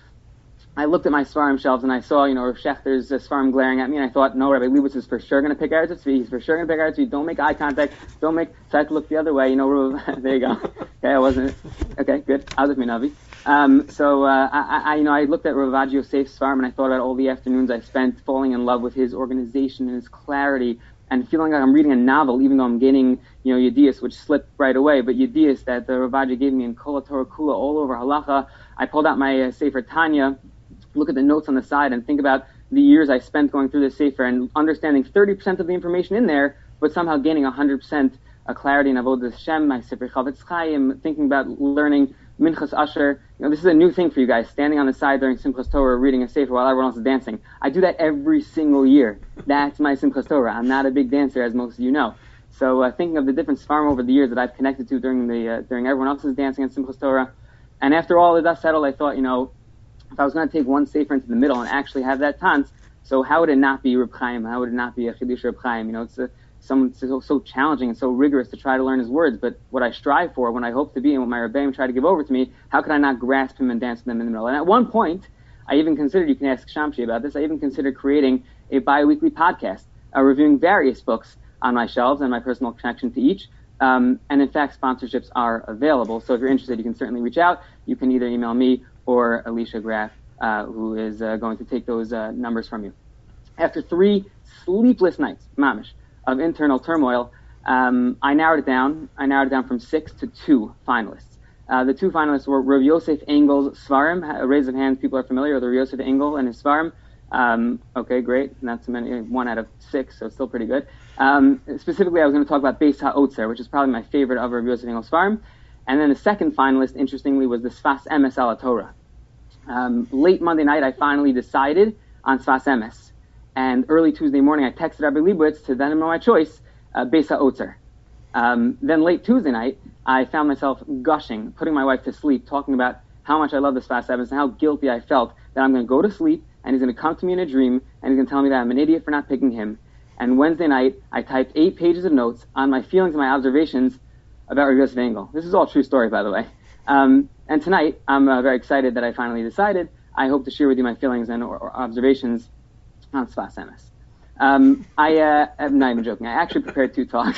I looked at my Sfarim shelves and I saw, you know, Rav Shechter's uh, Sfarim glaring at me, and I thought, no, Rabbi Leibowitz is for sure going to pick Eretz Tzvi. He's for sure going to pick Eretz Tzvi. Don't make eye contact. Don't make. So I had to look the other way. You know, there you go. Okay, I wasn't. Okay, good. Azif Minavi. Um, so uh, I, I, you know, I looked at Rav Avad Yosef's Sfarim and I thought about all the afternoons I spent falling in love with his organization and his clarity, and feeling like I'm reading a novel, even though I'm getting, you know, Yedias, which slipped right away. But Yedias that the Rav Avad gave me in Kol HaTorah Kula all over Halacha. I pulled out my uh, Sefer Tanya. Look at the notes on the side and think about the years I spent going through this Sefer and understanding thirty percent of the information in there, but somehow gaining one hundred percent a clarity in Avodas Hashem, my Sefer Chavetz Chaim, thinking about learning Minchas Asher. You know, this is a new thing for you guys, standing on the side during Simchas Torah, reading a Sefer while everyone else is dancing. I do that every single year. That's my Simchas Torah. I'm not a big dancer, as most of you know. So uh, thinking of the different Sfarim over the years that I've connected to during the uh, during everyone else's dancing at Simchas Torah, and after all of that settled, I thought, you know, if I was going to take one sefer into the middle and actually have that tans, so how would it not be Reb Chaim? How would it not be a Chidush Reb Chaim? You know, it's a, someone so, so challenging and so rigorous to try to learn his words, but what I strive for, when I hope to be, and what my Rebbeim try to give over to me, how could I not grasp him and dance with him in the middle? And at one point, I even considered, you can ask Shamshi about this, I even considered creating a bi-weekly podcast, uh, reviewing various books on my shelves and my personal connection to each. Um, and in fact, sponsorships are available. So if you're interested, you can certainly reach out. You can either email me or Alicia Graff, uh, who is uh, going to take those uh, numbers from you. After three sleepless nights, mamish, of internal turmoil, um, I narrowed it down. I narrowed it down from six to two finalists. Uh, the two finalists were Rav Yosef Engel's Svarim. A raise of hands, people are familiar with Rav Yosef Engel and his Svarim. Um, okay, great. Not so many, one out of six, so it's still pretty good. Um, specifically, I was going to talk about Beis HaOtzer, which is probably my favorite of Rav Yosef Engel's Svarim. And then the second finalist, interestingly, was the Sfas Emes ala Torah. Um, late Monday night, I finally decided on Sfas Emes. And early Tuesday morning, I texted Rabbi Leibowitz to then know my choice, uh, Beis HaOtzer. Um, then late Tuesday night, I found myself gushing, putting my wife to sleep, talking about how much I love the Sfas Emes and how guilty I felt that I'm going to go to sleep and he's going to come to me in a dream and he's going to tell me that I'm an idiot for not picking him. And Wednesday night, I typed eight pages of notes on my feelings and my observations about Rav Yosef Engel. This is all true story, by the way. Um, and tonight, I'm uh, very excited that I finally decided. I hope to share with you my feelings and or, or observations on Sfas Emes. Um, I, uh, I'm not even joking. I actually prepared two talks,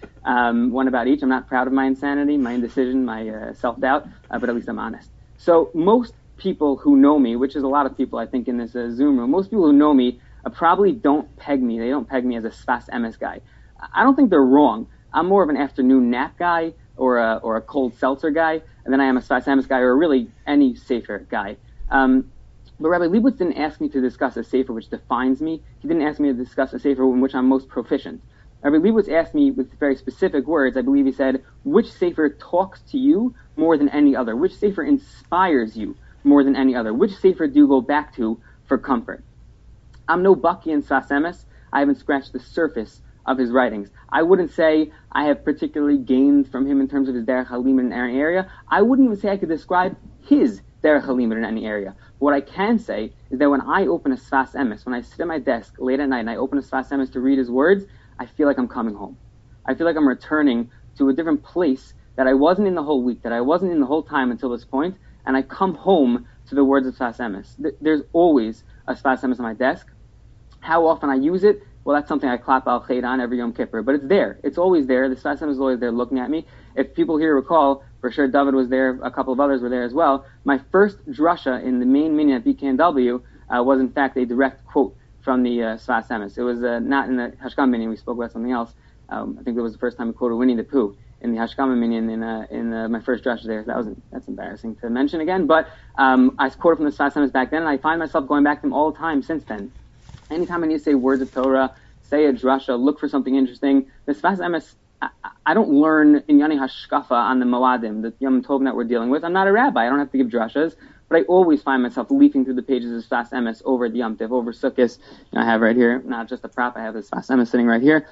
um, one about each. I'm not proud of my insanity, my indecision, my uh, self-doubt, uh, but at least I'm honest. So most people who know me, which is a lot of people I think in this uh, Zoom room, most people who know me uh, probably don't peg me. They don't peg me as a Sfas Emes guy. I don't think they're wrong. I'm more of an afternoon nap guy or a, or a cold seltzer guy than I am a Sfas Emes guy or really any sefer guy. Um, But Rabbi Leibowitz didn't ask me to discuss a sefer which defines me. He didn't ask me to discuss a sefer in which I'm most proficient. Rabbi Leibowitz asked me with very specific words. I believe he said, which sefer talks to you more than any other? Which sefer inspires you more than any other? Which sefer do you go back to for comfort? I'm no Baki in Sfas Emes. I haven't scratched the surface of his writings. I wouldn't say I have particularly gained from him in terms of his Derech HaLimud in any area. I wouldn't even say I could describe his Derech HaLimud in any area. What I can say is that when I open a Sfas Emes, when I sit at my desk late at night and I open a Sfas Emes to read his words, I feel like I'm coming home. I feel like I'm returning to a different place that I wasn't in the whole week, that I wasn't in the whole time until this point, and I come home to the words of Sfas Emes. There's always a Sfas Emes on my desk. How often I use it, well, that's something I clap al ched on every Yom Kippur, but it's there. It's always there. The Sfas Emes is always there looking at me. If people here recall, for sure David was there, a couple of others were there as well. My first drasha in the main minyan at B K N W uh, was in fact a direct quote from the uh, Sfas Emes. It was uh, not in the Hashkam minyan, we spoke about something else. Um, I think it was the first time we quoted Winnie the Pooh in the Hashkam minyan in, uh, in uh, my first drasha there. That was That's embarrassing to mention again, but um, I quoted from the Sfas Emes back then, and I find myself going back to them all the time since then. Anytime I need to say words of Torah, say a drasha, look for something interesting, the Sfas Emes, I, I don't learn in Yani Hashkafa on the Moadim, the Yom Tov that we're dealing with. I'm not a rabbi. I don't have to give drashas, but I always find myself leafing through the pages of Sfas Emes over the Yom Tov, over Sukkot. I have right here, not just a prop, I have the Sfas Emes sitting right here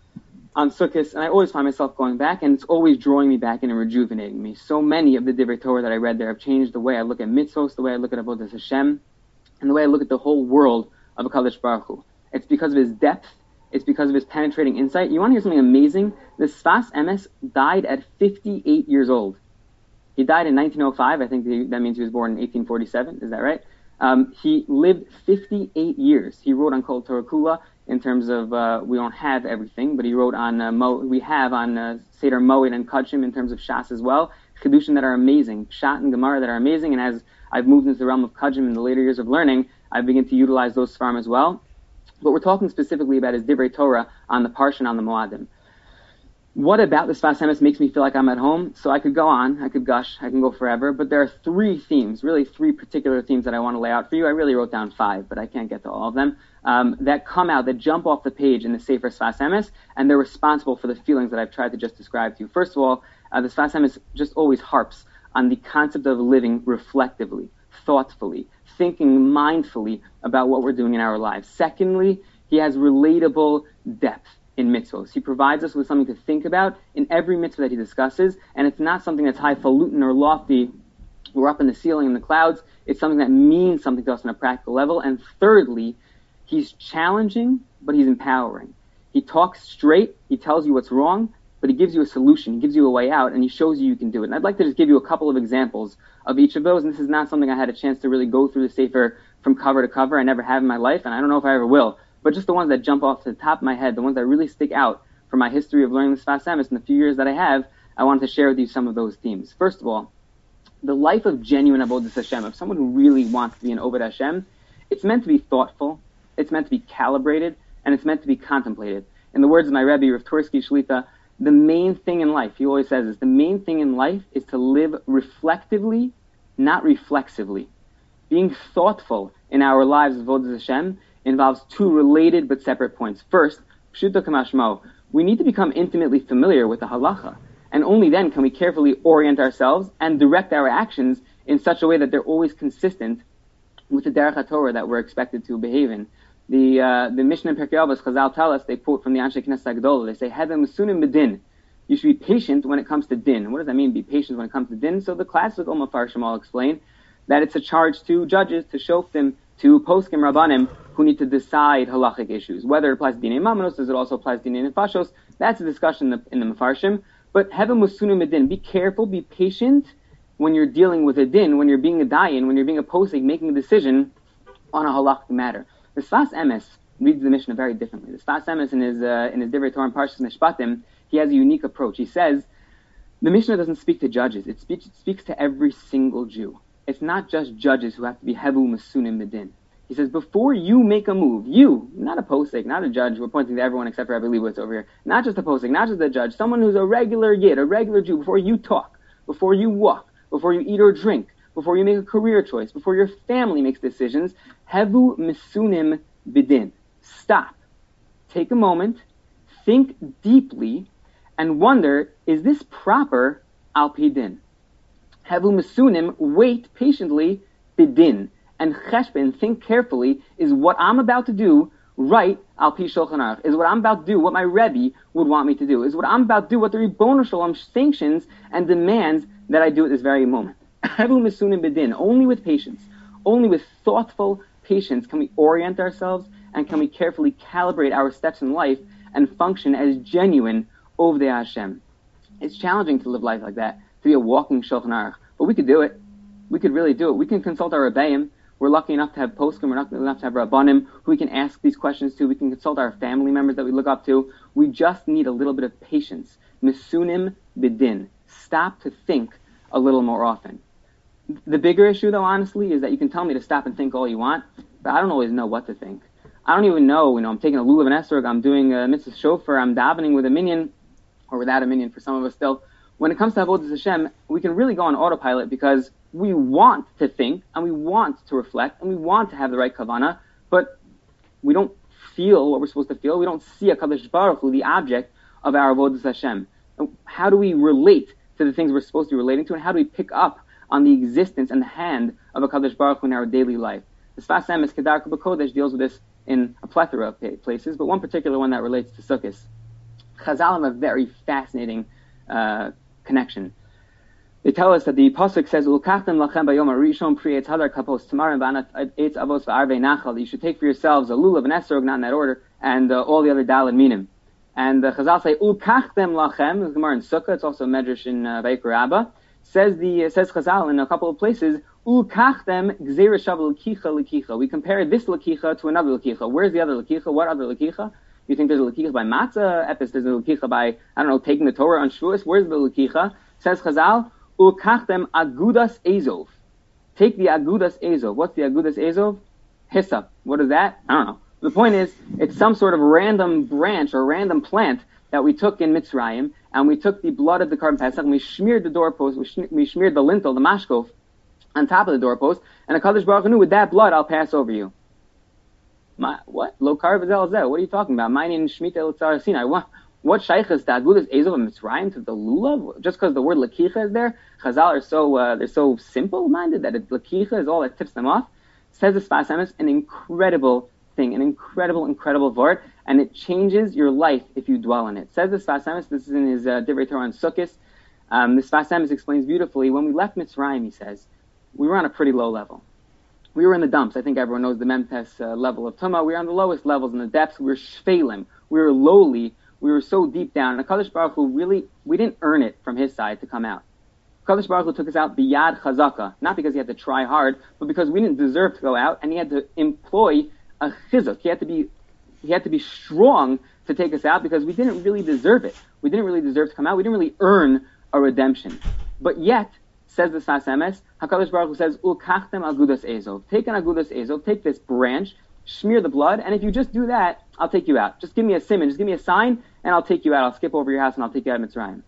on Sukkot, and I always find myself going back, and it's always drawing me back in and rejuvenating me. So many of the Divrei Torah that I read there have changed the way I look at mitzvos, the way I look at Avodas Hashem, and the way I look at the whole world of HaKadosh Baruch Hu. It's because of his depth. It's because of his penetrating insight. You want to hear something amazing? The Sfas Emes died at fifty-eight years old. He died in nineteen oh five. I think that means he was born in eighteen forty-seven. Is that right? Um, he lived fifty-eight years. He wrote on Kol Torah Kula in terms of, uh, we don't have everything, but he wrote on, uh, Mo, we have on uh, Seder Moed and Kodshim in terms of Shas as well. Chidushim that are amazing. Shat and Gemara that are amazing. And as I've moved into the realm of Kodshim in the later years of learning, I begin to utilize those Sfarim as well. What we're talking specifically about is Divrei Torah on the Parsha and on the Moadim. What about the Sfas Emes makes me feel like I'm at home? So I could go on, I could gush, I can go forever, but there are three themes, really three particular themes that I want to lay out for you. I really wrote down five, but I can't get to all of them, um, that come out, that jump off the page in the Sefer Sfas Emes, and they're responsible for the feelings that I've tried to just describe to you. First of all, uh, the Sfas Emes just always harps on the concept of living reflectively, thoughtfully, thinking mindfully about what we're doing in our lives. Secondly, he has relatable depth. in mitzvos. He provides us with something to think about in every mitzvah that he discusses, and it's not something that's highfalutin or lofty. We're up in the ceiling in the clouds. It's something that means something to us on a practical level. And thirdly, he's challenging, but he's empowering. He talks straight, he tells you what's wrong, but he gives you a solution, he gives you a way out, and he shows you you can do it. And I'd like to just give you a couple of examples of each of those, and this is not something I had a chance to really go through the Sefer from cover to cover. I never have in my life, and I don't know if I ever will. But just the ones that jump off to the top of my head, the ones that really stick out from my history of learning the Sfas Emes in the few years that I have, I wanted to share with you some of those themes. First of all, the life of genuine Avodas Hashem, of someone who really wants to be an Oved Hashem, it's meant to be thoughtful, it's meant to be calibrated, and it's meant to be contemplated. In the words of my Rebbe, Rav Tursky Shlita, the main thing in life, he always says this, the main thing in life is to live reflectively, not reflexively. Being thoughtful in our lives of Avodas Hashem involves two related but separate points. First, Pshuto Kamashmo, we need to become intimately familiar with the halacha, and only then can we carefully orient ourselves and direct our actions in such a way that they're always consistent with the Derech HaTorah that we're expected to behave in. The uh, the Mishnah in Pirkei Avos, Chazal tell us, they quote from the Anshe Knesset HaGedolah, they say, Hedem Musunim B'din. You should be patient when it comes to din. What does that mean, be patient when it comes to din? So the classical Mefarshim all explain that it's a charge to judges, to shoftim, to poskim rabbanim, who need to decide halachic issues. Whether it applies to dinei mamanos, does it also apply to dinei nefashos? That's a discussion in the, in the Mefarshim. But Hedem Musunim B'din. Be careful, be patient when you're dealing with a din, when you're being a dayan, when you're being a posik, making a decision on a halachic matter. The Sfas Emes reads the Mishnah very differently. The Sfas Emes in his uh, in his Divrei Torah and Parshas Mishpatim, he has a unique approach. He says the Mishnah doesn't speak to judges; it speaks, it speaks to every single Jew. It's not just judges who have to be hevu masunim medin. He says before you make a move, you, not a posek, not a judge. We're pointing to everyone except for Rabbi Leibowitz over here. Not just a posek, not just a judge. Someone who's a regular yid, a regular Jew. Before you talk, before you walk, before you eat or drink, before you make a career choice, before your family makes decisions, hevu misunim bidin. Stop. Take a moment, think deeply, and wonder, is this proper al pi din? Hevu misunim, wait patiently, bidin. And cheshbon, think carefully, is what I'm about to do right al pi shulchan aruch? Is what I'm about to do what my Rebbe would want me to do? Is what I'm about to do what the Ribbono Shalom sanctions and demands that I do at this very moment? Hevu misunim bidin. Only with patience, only with thoughtful patience can we orient ourselves and can we carefully calibrate our steps in life and function as genuine Ovdei Hashem. It's challenging to live life like that, to be a walking Shulchan Aruch, but we could do it. We could really do it. We can consult our Rebbeim. We're lucky enough to have poskim, we're lucky enough to have Rabbanim, who we can ask these questions to. We can consult our family members that we look up to. We just need a little bit of patience. Misunim bidin. Stop to think a little more often. The bigger issue, though, honestly, is that you can tell me to stop and think all you want, but I don't always know what to think. I don't even know, you know, I'm taking a lulav and esrog, I'm doing a mitzvah shofar, I'm davening with a minyan, or without a minyan for some of us still. When it comes to Avodas Hashem, we can really go on autopilot because we want to think, and we want to reflect, and we want to have the right kavanah, but we don't feel what we're supposed to feel. We don't see HaKadosh Baruch Hu, the object of our Avodas Hashem. How do we relate to the things we're supposed to be relating to, and how do we pick up on the existence and the hand of HaKadosh Baruch Hu in our daily life? The Sfas Emes Kedarka B'Kodesh deals with this in a plethora of places, but one particular one that relates to Sukkot. Chazal have a very fascinating uh, connection. They tell us that the pasuk says, "Ulkachtem lachem bayom harishon pri etz hadar kapos tamarim v'anat etz avos v'arvei nachal." You should take for yourselves a lulav and esrog, not in that order, and uh, all the other daled minim. And uh, Chazal say, "Ulkachtem lachem." It's Gemara in Sukkah. It's also Medrash in uh, Vayikra Rabbah. Says the uh, says Chazal in a couple of places, "Ulkachtem gzeira shav l'kicha l'kicha." We compare this l'kicha to another l'kicha. Where's the other l'kicha? What other l'kicha? You think there's a l'kicha by matzah? Epis, there's a l'kicha by, I don't know, taking the Torah on Shavuos? Where's the l'kicha? Says Chazal, "Ulkachtem agudas ezov." Take the agudas ezov. What's the agudas ezov? Hyssop. What is that? I don't know. The point is, it's some sort of random branch or random plant that we took in Mitzrayim, and we took the blood of the Karban Pesach, and we smeared the doorpost, we, sh- we smeared the lintel, the mashkov, on top of the doorpost, and HaKadosh Baruch Hu knew, with that blood, I'll pass over you. My, what? Lo kar v'zel zeh. What are you talking about? Mine in Shemitah L'tzar Sinai. What? What shaykhs the agudas ezov and Mitzrayim to the lulav? Just because the word lakicha is there, Chazal are so uh, they're so simple-minded that it, lakicha is all that tips them off. Says the Sfas Emes, an incredible thing, an incredible, incredible word, and it changes your life if you dwell in it. Says the Sfas Emes, this is in his uh, Divrei Torah on Sukkot. Um, the Sfas Emes explains beautifully, when we left Mitzrayim, he says, we were on a pretty low level. We were in the dumps. I think everyone knows the Memtes uh, level of Tumah. We were on the lowest levels in the depths. We were shvelim. We were lowly. We were so deep down. And HaKadosh Baruch Hu really, we didn't earn it from his side to come out. HaKadosh Baruch Hu took us out biyad chazaka, not because he had to try hard, but because we didn't deserve to go out, and he had to employ a chizuk. He had to be, he had to be strong to take us out because we didn't really deserve it. We didn't really deserve to come out. We didn't really earn a redemption. But yet, says the Sfas Emes, HaKadosh Baruch Hu says, Ulkachtem agudas ezov. Take an agudas ezov, take this branch, smear the blood, and if you just do that, I'll take you out. Just give me a simon, just give me a sign, and I'll take you out. I'll skip over your house and I'll take you out of Mitzrayim.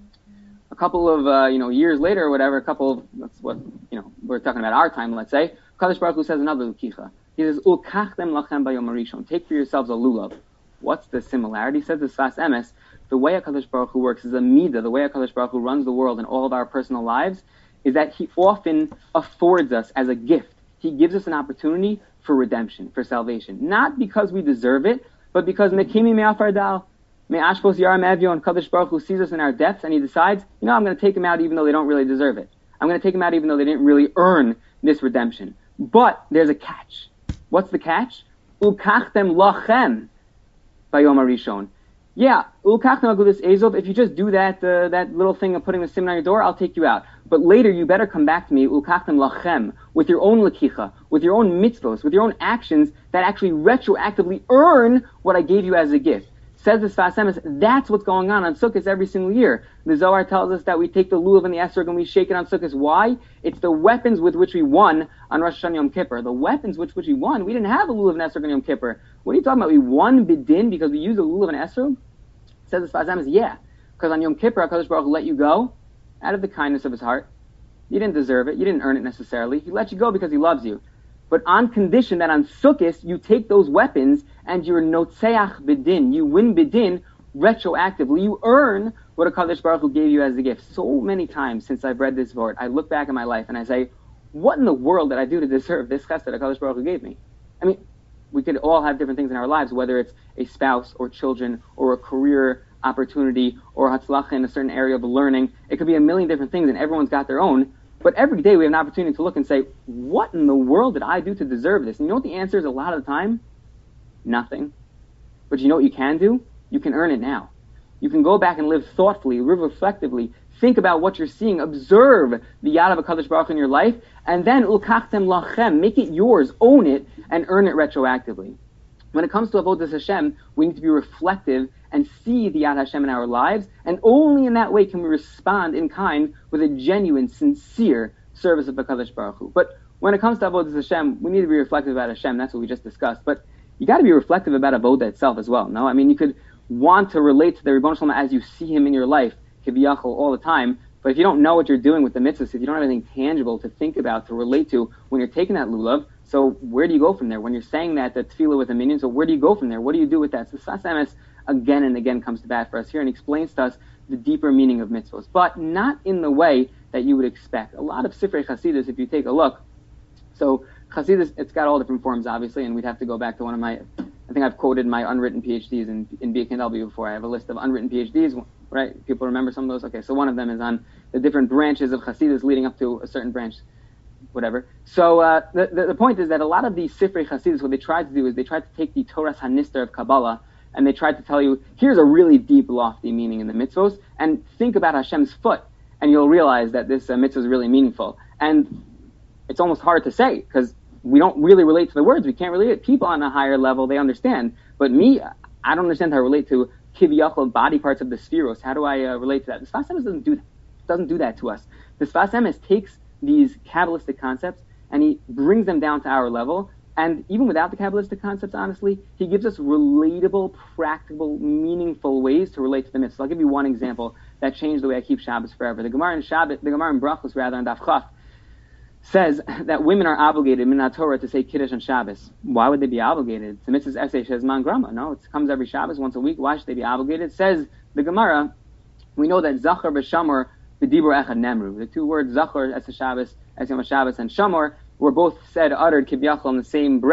A couple of, uh, you know, years later or whatever, a couple of, that's what, you know, we're talking about our time, let's say, HaKadosh Baruch Hu says another lukicha. He says, Ulkachtem lachem bayom harishon. Take for yourselves a lulav. What's the similarity? Says the Sfas Emes, the way HaKadosh Baruch Hu works is a midah, the way HaKadosh Baruch Hu runs the world and all of our personal lives, is that he often affords us as a gift. He gives us an opportunity for redemption, for salvation. Not because we deserve it, but because Mekimi me'afar dal, me'ashpos yaram evyon, HaKadosh Baruch Hu sees us in our depths and he decides, you know, I'm going to take them out even though they don't really deserve it. I'm going to take them out even though they didn't really earn this redemption. But there's a catch. What's the catch? Ukachtem lachem bayom harishon. Yeah, ulkachtem agudas ezov, if you just do that uh, that little thing of putting the simon on your door, I'll take you out. But later you better come back to me, ulkachtem lachem, with your own lakicha, with your own mitzvos, with your own actions that actually retroactively earn what I gave you as a gift. Says the Sfas Emes, that's what's going on on Sukkot every single year. The Zohar tells us that we take the lulav and the esrog and we shake it on Sukkot. Why? It's the weapons with which we won on Rosh Hashanah Yom Kippur. The weapons with which we won, we didn't have a lulav and esrog on Yom Kippur. What are you talking about? We won bidin because we used a lulav and esrog? Says the Sfas Emes, yeah, because on Yom Kippur, HaKadosh Baruch Hu let you go out of the kindness of his heart. You didn't deserve it. You didn't earn it necessarily. He let you go because he loves you. But on condition that on Sukkot, you take those weapons and you're notzeach bidin. You win bidin retroactively. You earn what HaKadosh Baruch Hu gave you as a gift. So many times since I've read this word, I look back in my life and I say, what in the world did I do to deserve this chesed that HaKadosh Baruch Hu gave me? I mean, we could all have different things in our lives, whether it's a spouse or children or a career opportunity or hatzlacha in a certain area of learning. It could be a million different things and everyone's got their own. But every day we have an opportunity to look and say, what in the world did I do to deserve this? And you know what the answer is a lot of the time? Nothing. But you know what you can do? You can earn it now. You can go back and live thoughtfully, live reflectively, think about what you're seeing, observe the Yad of HaKadosh Baruch Hu in your life, and then ulkachtem lachem, make it yours, own it, and earn it retroactively. When it comes to Avodas Hashem, we need to be reflective and see the Yad Hashem in our lives, and only in that way can we respond in kind with a genuine, sincere service of HaKadosh Baruch Hu. But when it comes to Avodas Hashem, we need to be reflective about Hashem. That's what we just discussed. But you got to be reflective about Avodah itself as well. No, I mean you could want to relate to the Ribono Shel Olam as you see him in your life, kiviyachol, all the time. But if you don't know what you're doing with the mitzvahs, if you don't have anything tangible to think about, to relate to when you're taking that lulav, so where do you go from there? When you're saying that, the tefillah with a minion, so where do you go from there? What do you do with that? So Sfas Emes again and again comes to bat for us here and explains to us the deeper meaning of mitzvahs, but not in the way that you would expect. A lot of Sifrei Chasidus, if you take a look, so Chasidus, it's got all different forms, obviously, and we'd have to go back to one of my, I think I've quoted my unwritten PhDs in, in B K N W before. I have a list of unwritten PhDs, right? People remember some of those? Okay, so one of them is on the different branches of Chasidus leading up to a certain branch, whatever. So uh, the, the the point is that a lot of these Sifrei Chasidus, what they try to do is they try to take the Torah's Hanister of Kabbalah, and they try to tell you, here's a really deep, lofty meaning in the mitzvos, and think about Hashem's foot, and you'll realize that this uh, mitzvah is really meaningful. And it's almost hard to say, because we don't really relate to the words. We can't relate it. People on a higher level, they understand. But me, I don't understand how to relate to kiviyachol, body parts of the spheros. How do I uh, relate to that? The Sfas Emes doesn't do that. Doesn't do that to us. The Sfas Emes takes these Kabbalistic concepts and he brings them down to our level. And even without the Kabbalistic concepts, honestly, he gives us relatable, practical, meaningful ways to relate to the mitzvah. I'll give you one example that changed the way I keep Shabbos forever. The Gemara in Shabbos, the Gemara in Brachos, rather, on Daf Chaf, says that women are obligated, min Torah, to say Kiddush on Shabbos. Why would they be obligated? The mitzvah's essay says man grama. No, it comes every Shabbos, once a week. Why should they be obligated? It says the Gemara, we know that Zachar v'Shamor v'Dibur Echad Nemru. The two words Zachar, as a Shabbos, as Yom Shabbos, and Shamor were both said, uttered, kivyachol, in the same breath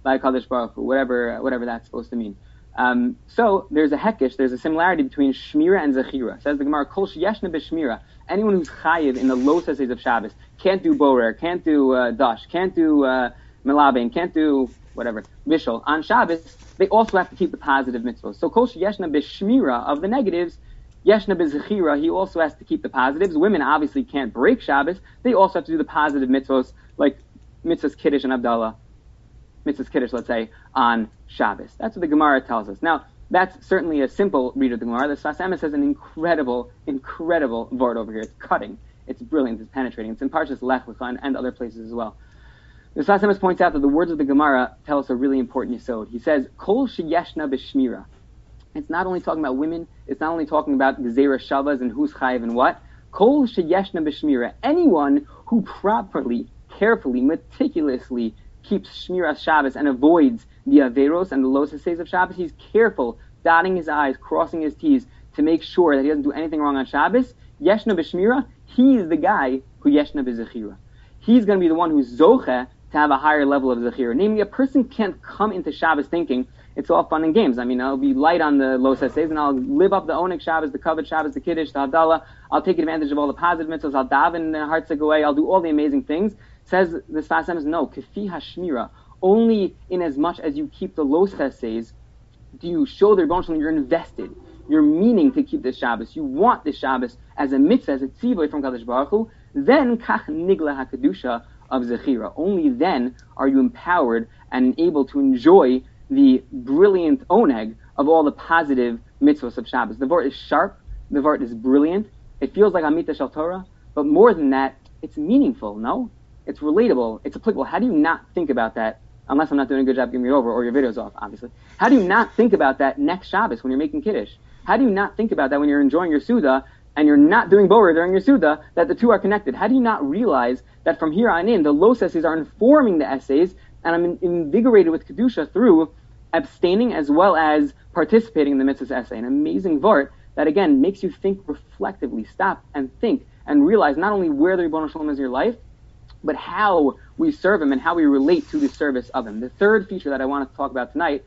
by Kadosh Baruch Hu, whatever, whatever that's supposed to mean. Um, so there's a hekish, there's a similarity between Shmira and Zechira. Says the Gemara, Kol sheyeshna b'Shmira. Anyone who's chayiv in the low says of Shabbos, can't do borer, can't do uh, dash, can't do uh, melabein, can't do whatever, vishal, on Shabbos, they also have to keep the positive mitzvahs. So Kol sheyeshna b'Shmira of the negatives, Yeshna b'Zechira, he also has to keep the positives. Women obviously can't break Shabbos, they also have to do the positive mitzvahs, like mitzvahs Kiddush and Abdallah, mitzvahs Kiddush, let's say, on Shabbos. That's what the Gemara tells us. Now, that's certainly a simple read of the Gemara. The Sfas Emes has an incredible, incredible vort over here. It's cutting. It's brilliant. It's penetrating. It's in Parshas Lech Lecha and, and other places as well. The Sfas Emes points out that the words of the Gemara tell us a really important yesod. He says, Kol sheyeshna b'shmira. It's not only talking about women. It's not only talking about Gezerah Shavas and who's chayiv and what. Kol sheyeshna b'shmira. Anyone who properly, carefully, meticulously keeps Shmiras Shabbos and avoids the Averos and the Losses of Shabbos, he's careful, dotting his I's, crossing his T's, to make sure that he doesn't do anything wrong on Shabbos. Yeshna b'Shmira, he's the guy who Yeshna b'Zechira. He's going to be the one who's Zoche to have a higher level of Zechira. Namely, a person can't come into Shabbos thinking, it's all fun and games. I mean, I'll be light on the Losses and I'll live up the Oneg Shabbos, the Kavod Shabbos, the Kiddush, the Havdalah. I'll take advantage of all the positive mitzvahs. I'll daven the Hartzeg away. I'll do all the amazing things. Says the Sfas Emes, no, Kefi Hashmira. Only in as much as you keep the Los Essays do you show the Rebbeinu Shalom you're invested. You're meaning to keep this Shabbos. You want this Shabbos as a mitzvah, as a tzivoy from Kadosh Baruch Hu. Then Kach Nigla HaKadusha of Zechira. Only then are you empowered and able to enjoy the brilliant oneg of all the positive mitzvahs of Shabbos. The Vort is sharp. The Vort is brilliant. It feels like Amita Shal Torah. But more than that, it's meaningful, no? It's relatable. It's applicable. How do you not think about that? Unless I'm not doing a good job giving it over, or your video's off, obviously. How do you not think about that next Shabbos when you're making Kiddush? How do you not think about that when you're enjoying your Suda and you're not doing Borer during your Suda, that the two are connected? How do you not realize that from here on in, the Los Essays are informing the essays, and I'm invigorated with Kedusha through abstaining as well as participating in the Mitzvah's essay? An amazing Vort that, again, makes you think reflectively, stop and think, and realize not only where the Rebbeinu Shalom is in your life, but how we serve Him and how we relate to the service of Him. The third feature that I want to talk about tonight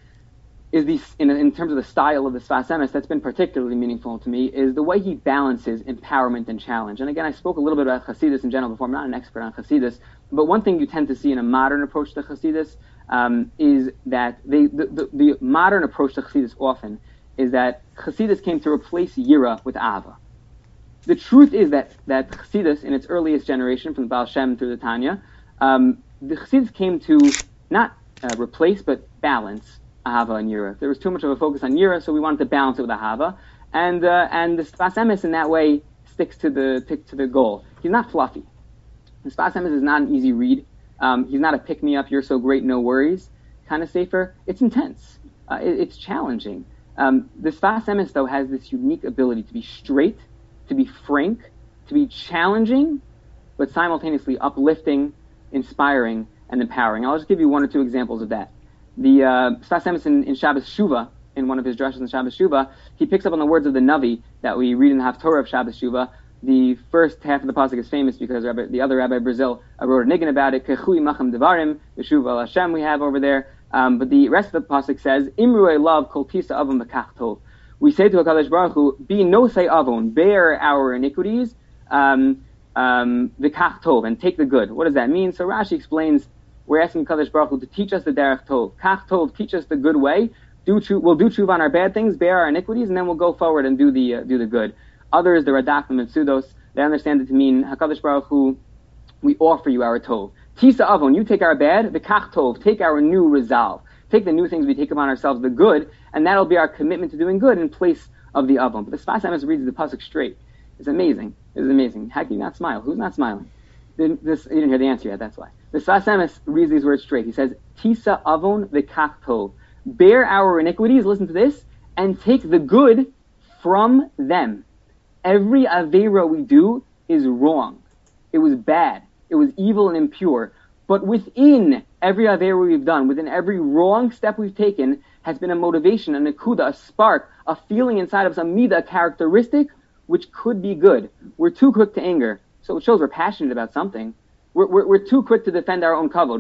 is the, in, in terms of the style of the Sfas Emes that's been particularly meaningful to me, is the way he balances empowerment and challenge. And again, I spoke a little bit about Chassidus in general before. I'm not an expert on Chassidus, but one thing you tend to see in a modern approach to Chassidus um, is that they, the, the, the modern approach to Chassidus often is that Chassidus came to replace Yira with Ava. The truth is that, that Chassidus, in its earliest generation, from the Baal Shem through the Tanya, um, the Chassidus came to not uh, replace, but balance Ahava and Yira. There was too much of a focus on Yira, so we wanted to balance it with Ahava. And uh, and the Sfas Emes in that way sticks to the stick to the goal. He's not fluffy. The Sfas Emes is not an easy read. Um, he's not a pick-me-up, you're so great, no worries kind of sefer. It's intense. Uh, it, it's challenging. Um, the Sfas Emes, though, has this unique ability to be straight, to be frank, to be challenging, but simultaneously uplifting, inspiring, and empowering. I'll just give you one or two examples of that. The uh, Sfas Emes in, in Shabbos Shuvah, in one of his drushes in Shabbos Shuvah, he picks up on the words of the Navi that we read in the Haftorah of Shabbos Shuvah. The first half of the pasuk is famous because Rabbi, the other Rabbi Brazil uh, wrote a niggin about it. Kechui machem devarim, v'shuva al Hashem we have over there. Um, but the rest of the pasuk says, Imru elav kol tisa avon v'kach tov. We say to HaKadosh Baruch Hu, be no say avon, bear our iniquities, um, um, v'kach tov, and take the good. What does that mean? So Rashi explains, we're asking HaKadosh Baruch Hu to teach us the derech tov. Kach tov, teach us the good way. Do tshuva, we'll do tshuva on our bad things, bear our iniquities, and then we'll go forward and do the uh, do the good. Others, the Radak and Mitsudos, they understand it to mean, HaKadosh Baruch Hu, we offer you our tov. Tisa avon, you take our bad, v'kach tov, take our new resolve. Take the new things we take upon ourselves, the good, and that'll be our commitment to doing good in place of the avon. But the Sfas Emes reads the pasuk straight. It's amazing. It's amazing. How can you not smile? Who's not smiling? This, you didn't hear the answer yet, that's why. The Sfas Emes reads these words straight. He says, Tisa avon v'kach tov. Bear our iniquities, listen to this, and take the good from them. Every avera we do is wrong. It was bad. It was evil and impure. But within every avera we've done, within every wrong step we've taken, has been a motivation, a nekuda, a spark, a feeling inside of us, a midah, a characteristic, which could be good. We're too quick to anger, so it shows we're passionate about something. We're, we're, we're too quick to defend our own kavod.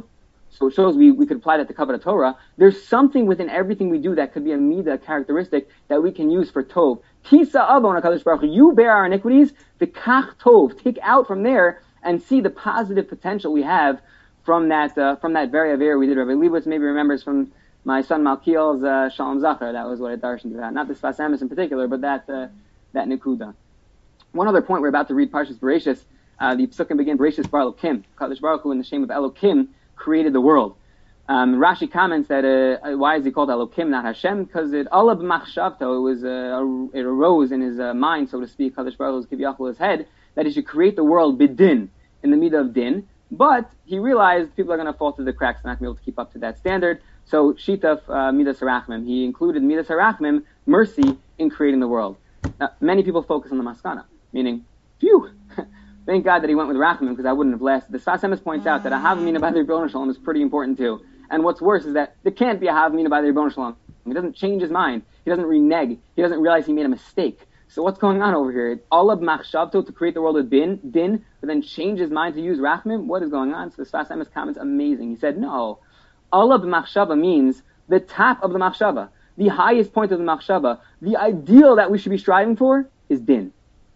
So it shows we, we could apply that to Kabbalah Torah. There's something within everything we do that could be a midah, characteristic that we can use for tov. Tisa avon HaKadosh Baruch Hu, you bear our iniquities, v'kach tov. Take out from there and see the positive potential we have from that uh, from that very avera we did. Rabbi Leibowitz maybe remembers from my son Malkiel's uh, Shalom Zachar. That was what I darshaned about. Not the Sfas Emes in particular, but that uh, that nekuda. One other point, we're about to read Parshas Bereshis. Uh, the Psukim begin, Bereshis Bar Elokim. Kadosh Baruch Hu, in the shame of Elokim, created the world. Um, Rashi comments that uh, why is he called Elokim, not Hashem? Because it Alab Machshavto, it was uh, it arose in his uh, mind, so to speak, Kadosh Baruch Hu's Kiviyachol, his head, that he should create the world bidin, in the midah of din. But he realized people are going to fall through the cracks, not going to be able to keep up to that standard. So Shitaf uh, Midas Harachmim, he included Midas Harachmim, mercy, in creating the world. Uh, many people focus on the Maskana, meaning, phew, thank God that he went with Rachmim, because I wouldn't have lasted. The Sfas Emes points out that a Havamina by the Rebbeinu Shalom is pretty important too. And what's worse is that there can't be a Havamina by the Rebbeinu Shalom. He doesn't change his mind. He doesn't renege. He doesn't realize he made a mistake. So what's going on over here? Alab Machshavto, to create the world with bin, din, but then change his mind to use Rachmim? What is going on? So the Sfas Emes comments, amazing. He said, no. Alab Machshava means the top of the Machshava. The highest point of the Machshava. The ideal that we should be striving for is din.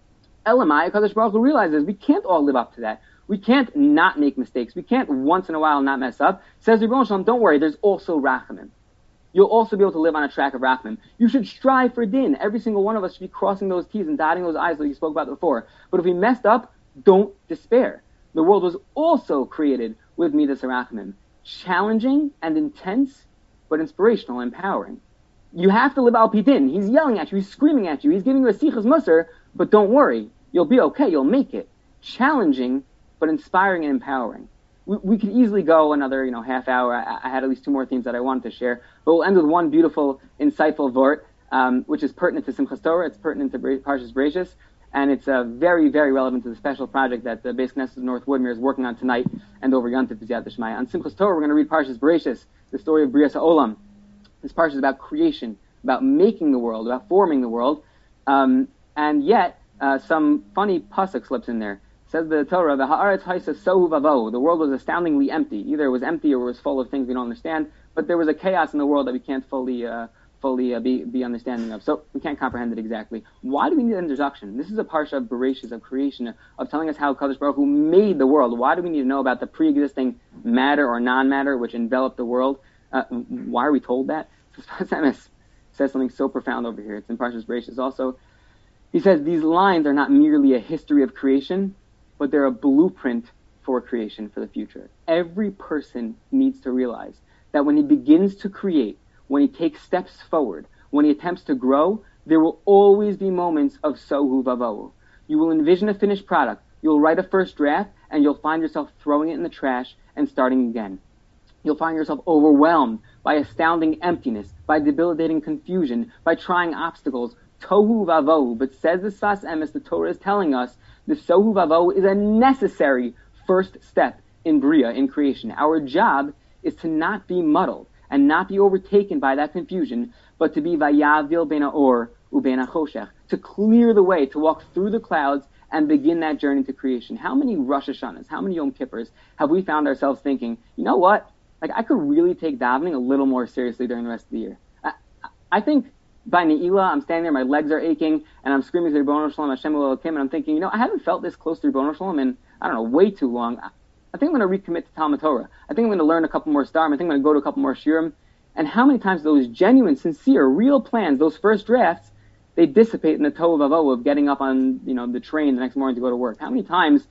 Elamai, Kadosh Baruch Hu realizes we can't all live up to that. We can't not make mistakes. We can't once in a while not mess up. Says the Rebbeinu Shalom, don't worry, there's also Rachamim. You'll also be able to live on a track of Rachamim. You should strive for din. Every single one of us should be crossing those T's and dotting those I's like you spoke about before. But if we messed up, don't despair. The world was also created with Midas Rachamim. Challenging and intense, but inspirational, empowering. You have to live al pi din. He's yelling at you, he's screaming at you, he's giving you a sichas musar, but don't worry, you'll be okay, you'll make it. Challenging, but inspiring and empowering. We, we could easily go another, you know, half hour. I, I had at least two more themes that I wanted to share, but we'll end with one beautiful, insightful vort, um, which is pertinent to Simchas Torah, it's pertinent to Parshas Bereshis, and it's uh, very, very relevant to the special project that the Beis Knesset of North Woodmere is working on tonight and over Yom Tov B'Ziyat D'Shmaya. On Simchas Torah, we're going to read Parshas Bereshis, the story of Brias HaOlam. This parsha is about creation, about making the world, about forming the world, um, and yet uh, some funny pasuk slips in there. It says the Torah, the haaretz haisa sohu vavo. The world was astoundingly empty. Either it was empty or it was full of things we don't understand. But there was a chaos in the world that we can't fully, uh, fully uh, be be understanding of. So we can't comprehend it exactly. Why do we need an introduction? This is a parsha of Bereshis, of creation, of telling us how Kadosh Baruch Hu made the world. Why do we need to know about the pre-existing matter or non-matter which enveloped the world? Uh, why are we told that? Sfas Emes says something so profound over here. It's in Parshas Bereshis also. He says these lines are not merely a history of creation, but they're a blueprint for creation for the future. Every person needs to realize that when he begins to create, when he takes steps forward, when he attempts to grow, there will always be moments of sohu vavohu. You will envision a finished product, you'll write a first draft, and you'll find yourself throwing it in the trash and starting again. You'll find yourself overwhelmed by astounding emptiness, by debilitating confusion, by trying obstacles, tohu vavohu. But says the Sfas Emes, the Torah is telling us, the sohu vavohu is a necessary first step in Bria, in creation. Our job is to not be muddled and not be overtaken by that confusion, but to be vayavil ben ha'or uben ha'choshech, to clear the way, to walk through the clouds and begin that journey to creation. How many Rosh Hashanahs, how many Yom Kippurs have we found ourselves thinking, you know what? Like, I could really take davening a little more seriously during the rest of the year. I, I think by Ne'ilah, I'm standing there, my legs are aching, and I'm screaming to Ribbono Shalom, Hashem Elokim, and I'm thinking, you know, I haven't felt this close to Ribbono Shalom in, I don't know, way too long. I, I think I'm going to recommit to Talmud Torah. I think I'm going to learn a couple more starim. I think I'm going to go to a couple more shiurim. And how many times those genuine, sincere, real plans, those first drafts, they dissipate in the tohu vavohu of getting up on, you know, the train the next morning to go to work. How many times,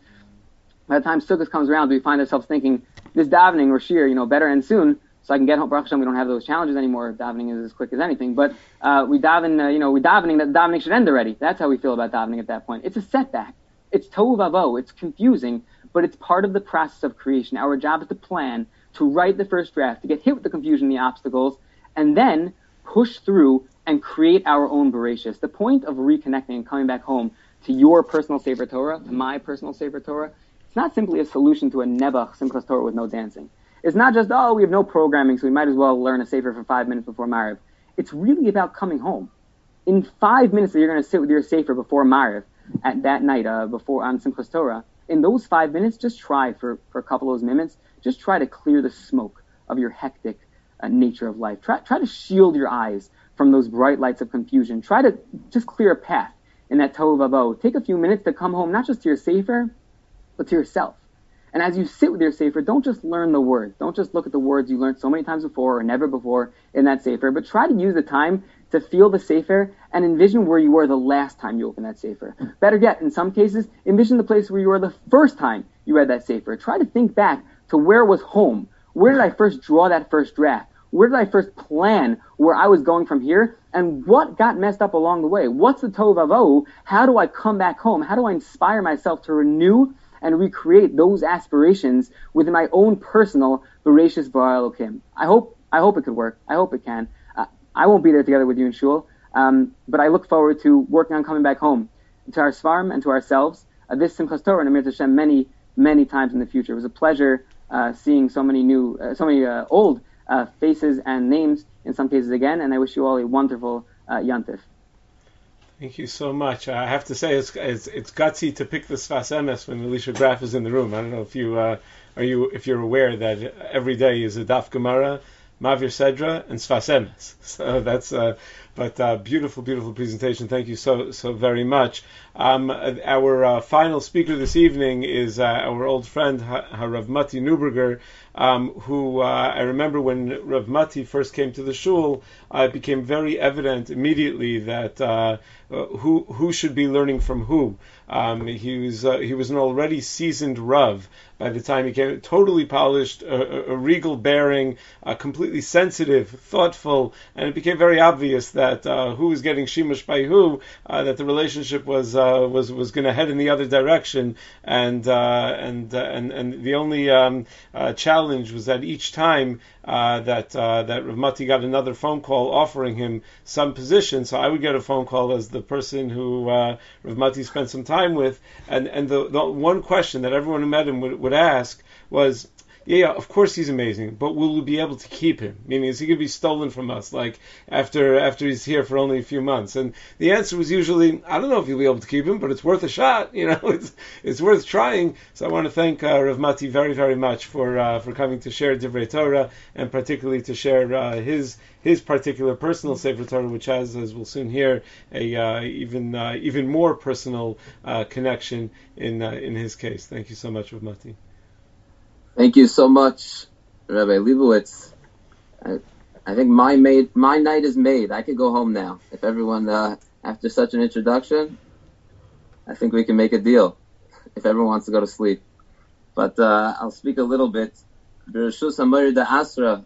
by the time Sukkot comes around, do we find ourselves thinking, this davening or shir, you know, better end soon, so I can get home. Baruch Hashem, we don't have those challenges anymore. Davening is as quick as anything. But uh, we daven, uh, you know, we davening that davening should end already. That's how we feel about davening at that point. It's a setback. It's tohu vavohu. It's confusing, but it's part of the process of creation. Our job is to plan, to write the first draft, to get hit with the confusion, the obstacles, and then push through and create our own Bereshis. The point of reconnecting and coming back home to your personal Sefer Torah, to my personal Sefer Torah, it's not simply a solution to a Nebuch Simchas Torah with no dancing. It's not just, oh, we have no programming, so we might as well learn a Sefer for five minutes before Mariv. It's really about coming home. In five minutes that you're going to sit with your Sefer before Mariv, at that night, uh, before on Simchas Torah, in those five minutes, just try for, for a couple of those minutes just try to clear the smoke of your hectic uh, nature of life. Try, try to shield your eyes from those bright lights of confusion. Try to just clear a path in that tohu vavohu. Take a few minutes to come home, not just to your sefer, but to yourself. And as you sit with your sefer, don't just learn the words. Don't just look at the words you learned so many times before or never before in that sefer, but try to use the time to feel the sefer and envision where you were the last time you opened that sefer. Better yet, in some cases, envision the place where you were the first time you read that sefer. Try to think back to where was home. Where did I first draw that first draft? Where did I first plan where I was going from here? And what got messed up along the way? What's the tohu vavohu? How do I come back home? How do I inspire myself to renew and recreate those aspirations within my own personal Bereshis Bara Elokim? I hope, I hope it could work. I hope it can. Uh, I won't be there together with you in Shul, um, but I look forward to working on coming back home to our Svarim and to ourselves. Uh, this Simchas Torah and Amir Hashem many, many times in the future. It was a pleasure uh, seeing so many new, uh, so many uh, old uh, faces and names in some cases again, and I wish you all a wonderful uh, Yantif. Thank you so much. I have to say it's it's, it's gutsy to pick the Sfas Emes when Elisha Graf is in the room. I don't know if you uh, are you if you're aware that every day is a Daf Gemara, Mavir Sedra, and Sfas Emes. So that's uh, but uh, beautiful, beautiful presentation. Thank you so so very much. Um, our uh, final speaker this evening is uh, our old friend Harav Mati Neuberger, um, who uh, I remember when Rav Mati first came to the shul, uh, it became very evident immediately that uh, uh, who who should be learning from who. Um, he was uh, he was an already seasoned Rav by the time he came, totally polished, a, a regal bearing, uh, completely sensitive, thoughtful, and it became very obvious that uh, who was getting shimush by who, uh, that the relationship was uh, was was going to head in the other direction, and uh, and, uh, and and the only um, uh, challenge was that each time uh, that uh, that Rav Mati got another phone call offering him some position, so I would get a phone call as the person who uh, Rav Mati spent some time with, and and the, the one question that everyone who met him would, would ask was, yeah, yeah, of course he's amazing, but will we be able to keep him? Meaning, is he going to be stolen from us, like, after after he's here for only a few months? And the answer was usually, I don't know if you'll be able to keep him, but it's worth a shot, you know, it's it's worth trying. So I want to thank uh, Rav Mati very, very much for uh, for coming to share Divrei Torah, and particularly to share uh, his his particular personal Sefer Torah, which has, as we'll soon hear, a uh, even uh, even more personal uh, connection in uh, in his case. Thank you so much, Rav Mati. Thank you so much, Rabbi Leibowitz. I, I think my made, my night is made. I could go home now. If everyone, uh, after such an introduction, I think we can make a deal. If everyone wants to go to sleep, but uh, I'll speak a little bit. Bereshus Hamori da Asra.